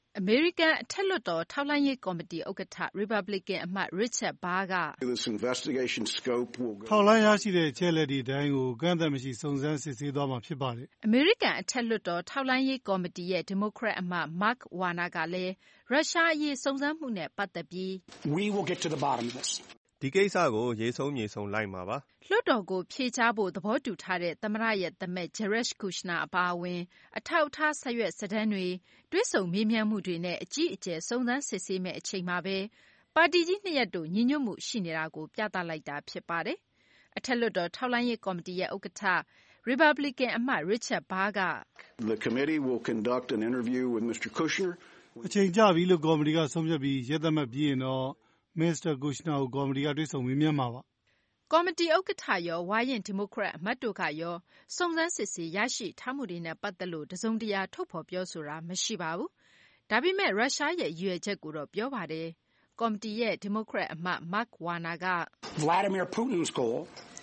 အမေရိကန်အထက်လွှတ်တော်ထောက်လှမ်းရေးကော်မတီဥက္ကဋ္ဌ Republican အမတ် Richard Burr ကထောက်လှမ်းရရှိတဲ့အချက်အလက်တွေတိုင်းကိုကန့်သတ်မရှိစုံစမ်းစစ်ဆေးသွားမှာဖြစ်ပါတယ်။အမေရိကန်အထက်လွှတ်တော်ထောက်လှမ်းရေးကော်မတီရဲ့ဒီမိုကရက်အမတ် Mark Warner ကလည်းရုရှားအရေးစုံစမ်းမှုနဲ့ပတ်သက်ပြီးဒီကိစ္စကိုရေးဆုံးမြေဆုံးလိုက်မှာပါလွှတ်တော်ကိုဖြေချဖို့သဘောတူထားတဲ့သမ္မတရဲ့သမက် Jared Kushner အပါအဝင်အထောက်အထားဆက်ရွက်စာတမ်းတွေတွဲဆုံမေးမြန်းမှုတွေနဲ့အကြီးအကျယ်စုံစမ်းစစ်ဆေးမဲ့အချိန်မှာပဲပါတီကြီးနှစ်ရပ်တို့ညီညွတ်မှုရှိနေတာကိုပြသလိုက်တာဖြစ်ပါတယ်။အထက်လွှတ်တော်ထောက်လှမ်းရေးကော်မတီရဲ့ဥက္ကဋ္ဌ Republican အမတ် Richard Burr က The committee will conduct an interview with Mr. Kushner အချိန်ကြပြီလို့ကော်မတီကဆုံးဖြတ်ပြီးရက်သမှတ်ပြီးရင်တော့ Mr. Kushner ကိုကော်မတီကတွေ့ဆုံမေးမြန်းမှာပါကော်မတီဥက္ကဋ္ဌရောဝါရင့်ဒီမိုကရက်အမတ်တို့ကရောစုံစမ်းစစ်ဆေးရရှိထားမှုတွေနဲ့ပတ်သက်လို့တစုံတရာထုတ်ဖော်ပြောဆိုတာမရှိပါဘူး။ဒါပေမဲ့ရုရှားရဲ့ရည်ရွယ်ချက်ကိုတော့ပြောပါတယ်။ကော်မတီရဲ့ဒီမိုကရက်အမတ် Mark Warner က Vladimir Putin's goal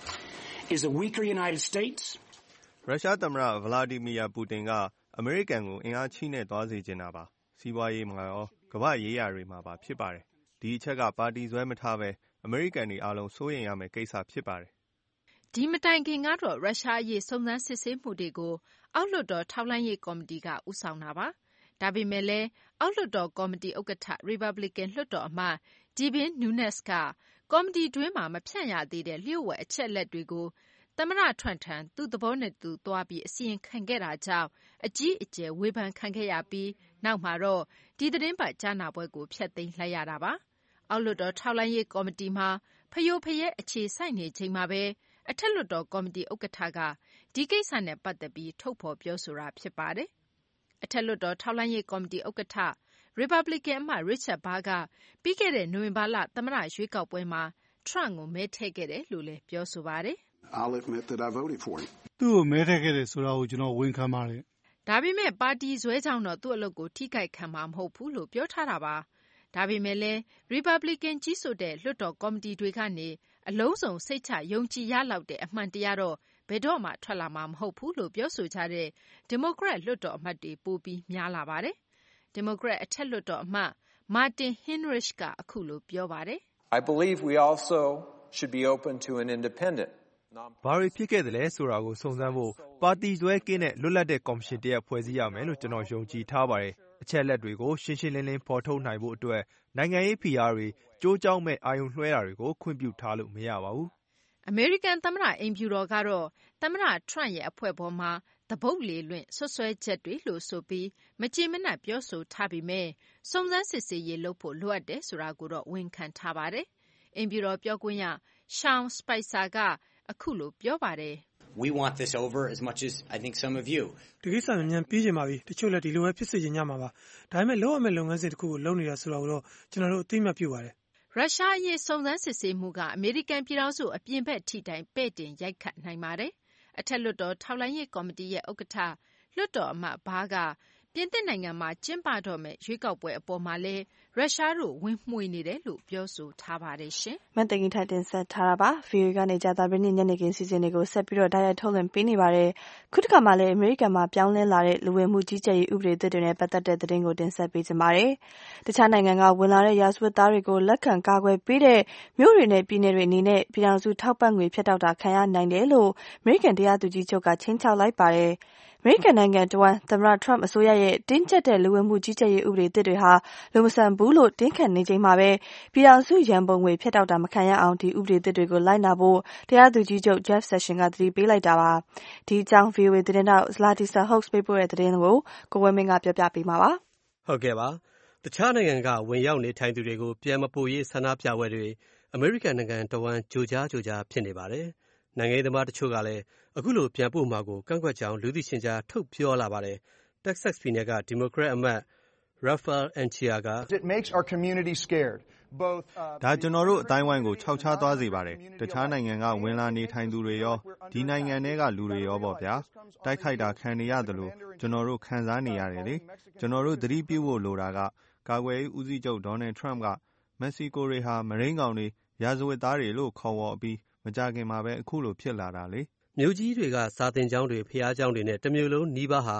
is a weaker United States. ရုရှားသမ္မတဗလာဒီမီယာပူတင်ကအမေရိကန်ကိုအင်အားချိနဲ့သွားစေချင်တာပါ။စီးပွားရေးမှာရောကမ္ဘာ့ရေးရာတွေမှာပါဖြစ်ပါတယ်။ဒီအချက်ကပါတီဆွဲမထားပဲအမေရိကန်တွေအားလုံးစိုးရိမ်ရမယ့်ကိစ္စဖြစ်ပါတယ်။ဒီမတိုင်ခင်ကတော့ရုရှားအရေးစုံစမ်းစစ်ဆေးမှုတွေကိုအောက်လွှတ်တော်ထောက်လှမ်းရေးကော်မတီကဦးဆောင်တာပါ။ဒါပေမဲ့လည်းအောက်လွှတ်တော်ကော်မတီဥက္ကဋ္ဌ Republican လွှတ်တော်အမတ် Devin Nunes ကကော်မတီတွင်းမှာမဖြန့်ရသေးတဲ့လျှို့ဝှက်အချက်အလက်တွေကိုသမ္မတထရန့်ထံသူ့သဘောနဲ့သူသွားပြီးအစီရင်ခံခဲ့တာကြောင့်အကြီးအကျယ်ဝေဖန်ခံခဲ့ရပြီးနောက်မှာတော့ဒီသတင်းပတ်ကြားနာပွဲကိုဖျက်သိမ်းလိုက်ရတာပါ။အောက်လွှတ်တော်ထောက်လှမ်းရေးကော်မတီမှာဖရိုဖရဲအခြေစိုက်နေချိန်မှာပဲအထက်လွှတ်တော်ကော်မတီဥက္ကဋ္ဌကဒီကိစ္စနဲ့ပတ်သက်ပြီးထုတ်ဖော်ပြောဆိုတာဖြစ်ပါတယ်။အထက်လွှတ်တော်ထောက်လှမ်းရေးကော်မတီဥက္ကဋ္ဌ Republican အမတ် Richard Burr ကပြီးခဲ့တဲ့နိုဝင်ဘာလသမ္မတရွေးကောက်ပွဲမှာ Trump ကိုမဲထည့်ခဲ့တယ်လို့လည်းပြောဆိုပါတယ်။ I'll admit that I voted for him. သူ့ကိုမဲထည့်ခဲ့တယ်ဆိုတာကိုကျွန်တော်ဝန်ခံပါတယ်။ဒါပေမဲ့ပါတီဇွဲကြောင့်တော့သူ့အလုပ်ကိုထိခိုက်ခံမှာမဟုတ်ဘူးလို့ပြောထားတာပါ။ဒါပေမဲ့လည်း Republican ကြီးစိုးတဲ့လွှတ်တော်ကော်မတီတွေကနေအလုံးစုံစိတ်ချယုံကြည်ရလောက်တဲ့အမှန်တရားတော့ဘယ်တော့မှထွက်လာမှာမဟုတ်ဘူးလို့ပြောဆိုကြတဲ့ဒီမိုကရက်လွှတ်တော်အမတ်တွေပိုပြီးများလာပါတယ်။ဒီမိုကရက်အထက်လွှတ်တော်အမတ် Martin Heinrich ကအခုလိုပြောပါတယ်။ I believe we also should be open to an independent ဘာတွေဖြစ်ခဲ့တယ်လဲဆိုတာကိုစုံစမ်းဖို့ပါတီဇွဲကင်းတဲ့လွတ်လပ်တဲ့ကော်မရှင်တရက်ဖွဲ့စည်းရမယ်လို့ကျွန်တော်ယုံကြည်ထားပါတယ်။အချက်လက်တွေကိုရှင်းရှင်းလင်းလင်းဖော်ထုတ်နိုင်ဖို့အတွက်နိုင်ငံရေးဖိအားတွေကြိုးကြောင်းမဲ့အာရုံလွှဲတာတွေကိုခွင့်ပြုထားလို့မရပါဘူး။အမေရိကန်သမ္မတအိမ်ဖြူတော်ကတော့သမ္မတ Trump ရဲ့အဖွဲ့ပေါ်မှာသဘုတ်လေလွင့်ဆွဆွဲချက်တွေလို့ဆိုပြီးမကြေမနပ်ပြောဆိုထားပြီးမြဲစုံစမ်းစစ်ဆေးရေးလုပ်ဖို့လိုအပ်တယ်ဆိုတာကိုတော့ဝန်ခံထားပါတယ်။အိမ်ဖြူတော်ပြောခွင့်ရ Sean Spicer ကအခုလိုပြောပါတယ် We want this over as much as I think some of you. ဒီကိစ္စမြန်ပြီးချင်ပါပြီတချို့လည်းဒီလိုပဲဖြစ်စေချင်ကြမှာပါဒါပေမဲ့လောက်ရမယ့်လုပ်ငန်းစဉ်တစ်ခုကိုလုပ်နေတာဆိုတာကိုတော့ကျွန်တော်တို့အသိအမှတ်ပြုပါတယ်ရုရှားအရေးစုံစမ်းစစ်ဆေးမှုကအမေရိကန်ပြည်ထောင်စုအပြင်ဘက်ထိတိုင်ပဲ့တင်ရိုက်ခတ်နိုင်ပါတယ်အထက်လွှတ်တော်ထောက်လှမ်းရေးကော်မတီရဲ့ဥက္ကဋ္ဌလွှတ်တော်အမတ်ဘားကပြင်သစ်နိုင်ငံမှာကျင်းပတော့မယ့်ရွေးကောက်ပွဲအပေါ်မှာလည်းရုရှားတို့ဝင်မှွေနေတယ်လို့ပြောဆိုထားပါတယ်ရှင်။မတ်တကင်ထိုက်တင်ဆက်ထားတာပါ။ VOA ကနေကြာသပတေးနေ့ညနေခင်းစီစဉ်တွေကိုဆက်ပြီးတော့တိုက်ရိုက်ထုတ်လွှင့်ပေးနေပါတယ်။ခုတစ်ခါမှလည်းအမေရိကန်မှာပြောင်းလဲလာတဲ့လူဝင်မှုကြီးကြပ်ရေးဥပဒေသစ်တွေနဲ့ပတ်သက်တဲ့သတင်းကိုတင်ဆက်ပေးကြပါမယ်။တခြားနိုင်ငံကဝင်လာတဲ့ရာဇဝတ်သားတွေကိုလက်ခံကာကွယ်ပေးတဲ့မြို့တွေနဲ့ပြည်နယ်တွေအနေနဲ့ပြည်ထောင်စုထောက်ပံ့ငွေဖြတ်တောက်တာခံရနိုင်တယ်လို့အမေရိကန်တရားသူကြီးချုပ်ကချင်းချောက်လိုက်ပါတယ်။အမေရိကန်နိုင်ငံတဝန်းသမ္မတ Trump အစိုးရရဲ့တင်းကျပ်တဲ့လူဝင်မှုကြီးကြပ်ရေးဥပဒေသစ်တွေဟာလူမဆန်ဘူးလို့တင်းခံနေချိန်မှာပဲပြည်ထောင်စုရန်ပုံငွေဖြတ်တောက်တာမခံရအောင်ဒီဥပဒေသစ်တွေကိုလိုက်နာဖို့တရားသူကြီးချုပ် Jeff Sessions ကသတိပေးလိုက်တာပါ။ဒီအကြောင်း VOA သတင်းတောက် Zlatisa Hoks ပေးပို့တဲ့သတင်းကိုကိုဝင်းမင်းကပြောပြပေးမှာပါ။ဟုတ်ကဲ့ပါ။တခြားနိုင်ငံကဝင်ရောက်နေထိုင်သူတွေကိုပြန်မပို့ရေးဆန္ဒပြပွဲတွေအမေရိကန်နိုင်ငံတဝန်းကြိုကြားဖြစ်နေပါတယ်။နိုင်ငံရေးသမားတချို့ကလည်းအခုလိုပြန်ပို့မှာကိုကန့်ကွက်ကြောင်းလူသိရှင်ကြားထုတ်ပြောလာပါတယ်။ Texas ပြည်နယ်ကဒီမိုကရက်အမတ် Rafael Anchia က It makes our community scared. ဒါကျွန်တော်တို့အတိုင်းဝိုင်းကိုခြောက်ခြားသွားစေပါတယ်။တခြားနိုင်ငံကဝင်လာနေထိုင်သူတွေရောဒီနိုင်ငံထဲကလူတွေရောပေါ့ဗျာ။တိုက်ခိုက်တာခံနေရတယ်လို့ကျွန်တော်တို့ခံစားနေရတယ်လေ။ကျွန်တော်တို့သတိပြုဖို့လိုတာကကာကွယ်ရေးဦးစီးချုပ် Donald Trump ကမက္ကဆီကိုတွေဟာမရိန်းကောင်တွေရာဇဝတ်သားတွေလို့ခေါ်ဝေါ်အပြီးမကြခင်မှာပဲအခုလိုဖြစ်လာတာလေ။မြို့ကြီးတွေကစာသင်ကျောင်းတွေဖျားကျောင်းတွေနဲ့တမျိုးလုံးနီးပါးဟာ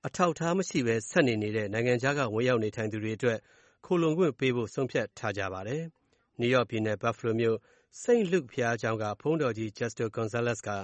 အထောက်အထားမရှိဘဲဆက်နေနေတဲ့နိုင်ငံခြားကဝင်ရောက်နေထိုင်သူတွေအတွက်ခိုလှုံခွင့်ပေးဖို့ဆုံးဖြတ်ထားကြပါတယ်။ နယူးယောက်ပြည်နယ် Buffalo မြို့ St. Luke ဘုရားကျောင်းကဘုန်းတော်ကြီး Justo Gonzalez က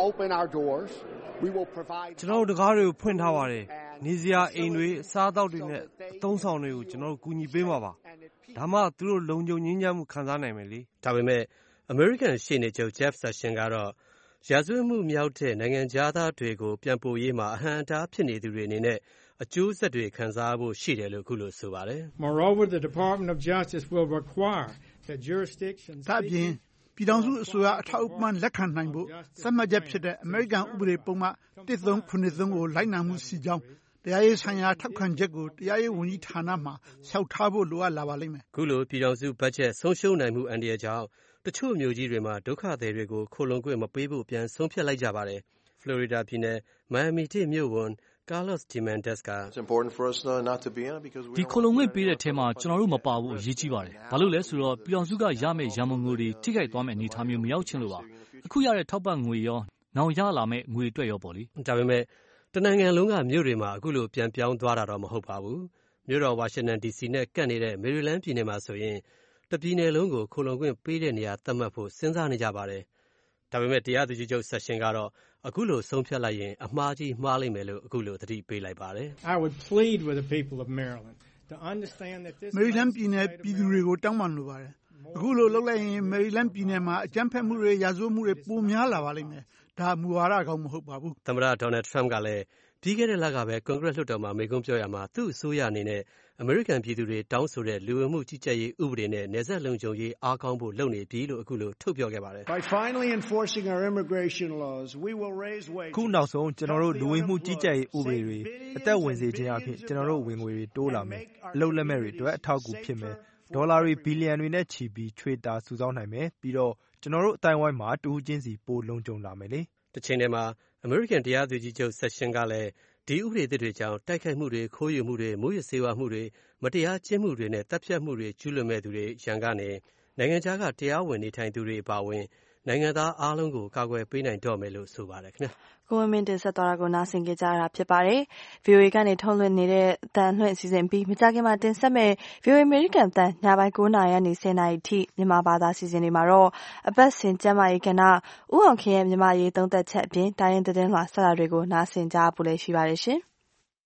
ကျွန်တော်တို့တကားတွေကိုဖွင့်ထားပါတယ်။နေစရာအိမ်တွေအစားအသောက်တွေနဲ့အသုံးဆောင်တွေကိုကျွန်တော်တို့ကူညီပေးမှာပါ။ဒါမှသူတို့လုံခြုံငြိမ်းချမ်းမှုခံစားနိုင်မယ်လေ။ဒါပေမဲ့အမေရိကန်ရှေ့နေချုပ် Jeff Sessions ကတော့ရာဇဝတ်မှုမြောက်တဲ့နိုင်ငံခြားသားတွေကိုပြန်ပို့ရေးမှာအဟန့်အတားဖြစ်နေသူတွေအနေနဲ့အကျိုးဆက်တွေခံစားဖို့ရှိတယ်လို့ခုလိုဆိုပါတယ်။ Moreover, the Department of Justice will require that jurisdictions ဒါပြင်ပြည်ထောင်စုအစိုးရအထောက်အပံ့လက်ခံနိုင်ဖို့စမှတ်ချက်ဖြစ်တဲ့အမေရိကန်ဥပဒေပုံမှန်1383ကိုလိုက်နာမှုရှိကြောင်းတရားရေးဆိုင်ရာထောက်ခံချက်ကိုတရားရေးဝန်ကြီးဌာနမှလျှောက်ထားဖို့လိုအပ်လာပါလိမ့်မယ်။ခုလိုပြည်ထောင်စုဘတ်ဂျက်ဆုံးရှုံးနိုင်မှုအန္တရာယ်ကြောင့်တချို့မြို့ကြီးတွေမှာဒုက္ခသည်တွေကိုခိုလှုံခွင့်မပေးဖို့ပြန်ဆုံးဖြတ်လိုက်ကြပါတယ်။ ဖလော်ရီဒါပြည်နယ် Miami-Dade မြို့ဝန် Carlos Gimenez ကဒီခိုလှုံခွင့်ပေးတဲ့အထဲမှာကျွန်တော်တို့မပါဖို့အရေးကြီးပါတယ်။ဘာလို့လဲဆိုတော့ပြည်အောင်စုကရမယ့်ရန်ပုံငွေတွေထိခိုက်သွားမယ့်အနေအထားမျိုးမရောက်ချင်လို့ပါ။အခုရတဲ့ထောက်ပံ့ငွေရောနောင်ရလာမယ့်ငွေအတွက်ရောပေါ့လေ။ဒါပေမဲ့တနိုင်ငံလုံးကမြို့တွေမှာအခုလိုပြန်ပြောင်းသွားတာတော့မဟုတ်ပါဘူး။မြို့တော်ဝါရှင်တန် DC နဲ့ကပ်နေတဲ့မေရီလန်းပြည်နယ်မှာဆိုရင်တပြည်နယ်လုံးကိုခိုလှုံခွင့်ပေးတဲ့နေရာသတ်မှတ်ဖို့စဉ်းစားနေကြပါတယ်။ဒါပေမဲ့တရားသူကြီးချုပ် Sessions ကတော့အခုလိုဆုံးဖြတ်လိုက်ရင်အမှားကြီးမှားလိမ့်မယ်လို့အခုလိုသတိပေးလိုက်ပါတယ်။ I would plead with the people of Maryland to understand that this မေရီလန်းပြည်နယ်ပြည်သူတွေကိုတောင်းပန်လိုပါတယ်။အခုလိုလုပ်လိုက်ရင်မေရီလန်းပြည်နယ်မှာအကြမ်းဖက်မှုတွေရာဇဝတ်မှုတွေပိုများလာပါလိမ့်မယ်။ဒါမူဝါဒကောင်းမဟုတ်ပါဘူး။သမ္မတ Donald Trump ကလည်းပြီးခဲ့တဲ့လကပဲကွန်ဂရက်လွှတ်တော်မှာမိန့်ခွန်းပြောရမှာသူ့အစိုးရအနေနဲ့အမေရိကန်ပြည်သူတွေတောင်းဆိုတဲ့လူဝင်မှုကြီးကြပ်ရေးဥပဒေနဲ့နယ်စပ်လုံခြုံရေးအားကောင်းဖို့လုပ်နေပြီလို့အခုလိုထုတ်ပြောခဲ့ပါတယ်။ By finally enforcing our immigration laws, we will raise wages. ခုနောက်ဆုံးကျွန်တော်တို့လူဝင်မှုကြီးကြပ်ရေးဥပဒေတွေအသက်ဝင်စေခြင်းအပြင်ကျွန်တော်တို့ဝင်ငွေတွေတိုးလာမယ်။အလုပ်လက်မဲ့တွေအတွက်အထောက်အကူဖြစ်မယ်။ဒေါ်လာတွေဘီလီယံတွေနဲ့ချီပြီးချွေတာစုဆောင်းနိုင်မယ်။ပြီးတော့ကျွန်တော်တို့အတိုင်းဝိုင်းမှာတူးချင်းစီပိုလုံခြုံလာမယ်လေ။တစ်ချိန်တည်းမှာအမေရိကန်တရားသူကြီးချုပ် Sessions ကလည်းဒီဥပဒေသစ်တွေကြောင့်တိုက်ခိုက်မှုတွေခိုးယူမှုတွေမူးယစ်ဆေးဝါးမှုတွေမတရားကျင့်မှုတွေနဲ့တပ်ဖြတ်မှုတွေကျူးလွန်မဲ့သူတွေရန်ကနေနိုင်ငံခြားကတရားဝင်နေထိုင်သူတွေအပါအဝင်နိုင်ငံသားအားလုံးကိုကာကွယ်ပေးနိုင်တော့မယ်လို့ဆိုပါတယ်ခင်ဗျာကိုဝင်းမင်းတင်ဆက်သွားတာကိုနားဆင်ကြကြတာဖြစ်ပါတယ်။ VOA ကနေထုတ်လွှင့်နေတဲ့အတန်လွှင့်အစီအစဉ်ပြီးမကြခင်မှာတင်ဆက်မဲ့ VOA American တန်ညပိုင်း9နာရီကနေ10နာရီထိမြန်မာဘာသာအစီအစဉ်တွေမှာတော့အပတ်စဉ်ကျမ်းမာရေးကဏ္ဍဦးအောင်ခင်ရဲ့မြန်မာရေးသုံးသက်ချက်အပြင်တိုင်းရင်းသတင်းလွှာဆက်တာတွေကိုနားဆင်ကြဖို့လည်းရှိပါတယ်ရှင်။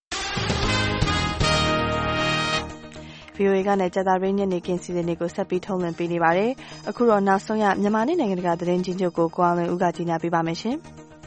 VOA ကနေကြာသပတေးညနေခင်းစီစဉ်တွေကိုဆက်ပြီးထုတ်လွှင့်ပေးနေပါတယ်။အခုတော့နောက်ဆုံးရမြန်မာနိုင်ငံတကာသတင်းကြီးချုပ်ကိုကိုအောင်လွင်ဦးကကြီးညာပေးပါမယ်ရှင်။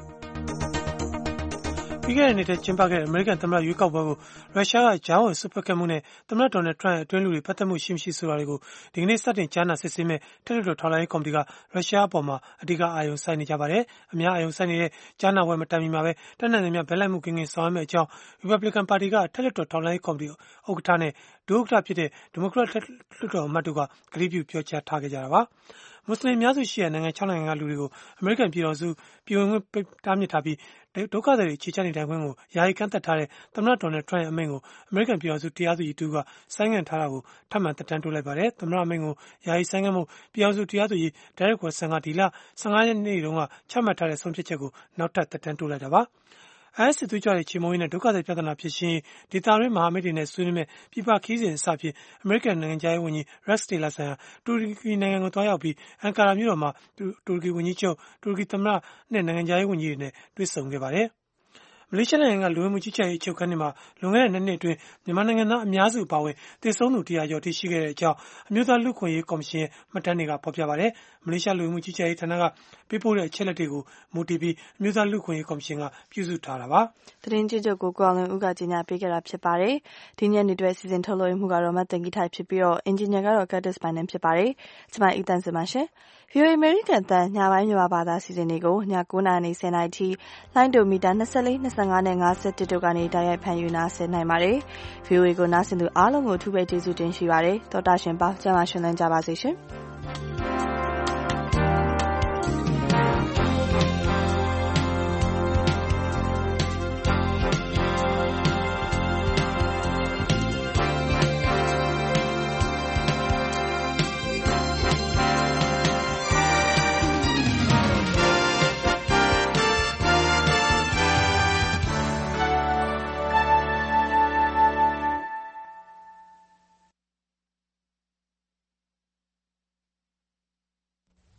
ပြီးခဲ့တဲ့နှစ်ထဲကျင်းပခဲ့တဲ့အမေရိကန်သမ္မတရွေးကောက်ပွဲကိုရုရှားကကြားဝင်စွက်ဖက်ခဲ့မှုနဲ့သမ္မတဒေါ်နယ်ထရန့်အတွင်းလူတွေပတ်သက်မှုရှိမရှိဆိုတာတွေကိုဒီကနေ့စတင်ကြားနာစစ်ဆေးမဲ့ထက်လွှတ်တော်ထောက်လှမ်းရေးကော်မတီကရုရှားအပေါ်မှာအဓိကအာရုံစိုက်နေကြပါတယ်။အများအာရုံစိုက်နေတဲ့ကြားနာပွဲမတိုင်မီမှာပဲတနင်္လာနေ့ဘက်လိုက်မှုကင်းကင်းဆောင်ရွက်မယ့်အကြောင်း Republican ပါတီကထက်လွှတ်တော်ထောက်လှမ်းရေးကော်မတီဥက္ကဋ္ဌနဲ့ဒုဥက္ကဋ္ဌဖြစ်တဲ့ Democrat လွှတ်တော်အမတ်တို့ကကတိပြုပြောကြားထားခဲ့ကြတာပါ။မွတ်စလင်အများစုရှိတဲ့နိုင်ငံ6နိုင်ငံကလူတွေကိုအမေရိကန်ပြည်ထောင်စုပြည်ဝင်ခွင့်တားမြစ်ထားပြီးဒုက္ခသည်တွေအခြေချနေထိုင်ခွင့်ကိုယာယီကန့်သတ်ထားတဲ့သမ္မတဒေါ်နယ်ထရန့်ရဲ့အမိန့်ကိုအမေရိကန်ပြည်ထောင်စုတရားသူကြီးတူကဆိုင်းငံ့ထားတာကိုထပ်မံသက်တမ်းတိုးလိုက်ပါတယ်။သမ္မတအမိန့်ကိုယာယီဆိုင်းငံ့မှုပြည်ထောင်စုတရားသူကြီး Derek Watson ကဒီလ15ရက်နေ့တုန်းကချမှတ်ထားတဲ့ဆုံးဖြတ်ချက်ကိုနောက်ထပ်သက်တမ်းတိုးလိုက်တာပါ။ IS စစ်သွေးကြွတွေချေမှုန်းရေးနဲ့ဒုက္ခသည်ပြဿနာဖြေရှင်းရေးဒေသတွင်းမဟာမိတ်တွေနဲ့ဆွေးနွေးမဲ့ပြည်ပခရီးစဉ်အစဖြင့်အမေရိကန်နိုင်ငံခြားရေးဝန်ကြီး Rex Tillerson တူရကီနိုင်ငံကိုသွားရောက်ပြီးအန်ကာရာမြို့တော်မှာတူရကီဝန်ကြီးချုပ်တူရကီသမ္မတနဲ့နိုင်ငံခြားရေးဝန်ကြီးတွေနဲ့တွေ့ဆုံခဲ့ပါတယ်။မလေးရှားနိုင်ငံကလူဝင်မှုကြီးကြပ်ရေးအချုပ်ခန်းတွေမှာလွန်ခဲ့တဲ့2နှစ်အတွင်းမြန်မာနိုင်ငံသားအများစုအပါအဝင်သေဆုံးသူ100ကျော်ထိရှိခဲ့တဲ့အကြောင်းအမျိုးသားလူ့အခွင့်အရေးကော်မရှင်ရဲ့မှတ်တမ်းတွေကဖော်ပြပါတယ်။မလေးရှားလူဝင်မှုကြီးကြပ်ရေးဌာနကပေးပို့တဲ့အချက်အလက်တွေကိုမူတည်ပြီးအမျိုးသားလူ့အခွင့်အရေးကော်မရှင်ကပြုစုထားတာပါ။သတင်းကြီးချုပ်ကိုကိုအောင်လွင်ဦးကကြီးညာပေးခဲ့တာဖြစ်ပါတယ်။ဒီညနေတွဲစီစဉ်ထုတ်လွှင့်မှုကတော့မတ်တင်ကြီးထိုက်ဖြစ်ပြီးတော့အင်ဂျင်နီယာကတော့ Curtis Bynum ဖြစ်ပါတယ်။ကျွန်မအီတန်စင်ပါရှင်။ VOA American တန်ညပိုင်းမြန်မာဘာသာစီစဉ်တွေကိုည9:10နာရီထိလိုင်းဒိုမီတာ24 25နဲ့51တို့ကနေတိုက်ရိုက်ဖန်ယူနာဆင်နိုင်ပါတယ်။ VOA ကိုနားဆင်သူအားလုံးကိုအထူးပဲကျေးဇူးတင်ရှိပါတယ်။သောတာရှင်ပေါင်းကျမ်းပါရှင်လန်းကြပါစေရှင်။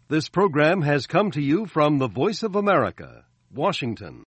This program has come to you from the Voice of America, Washington.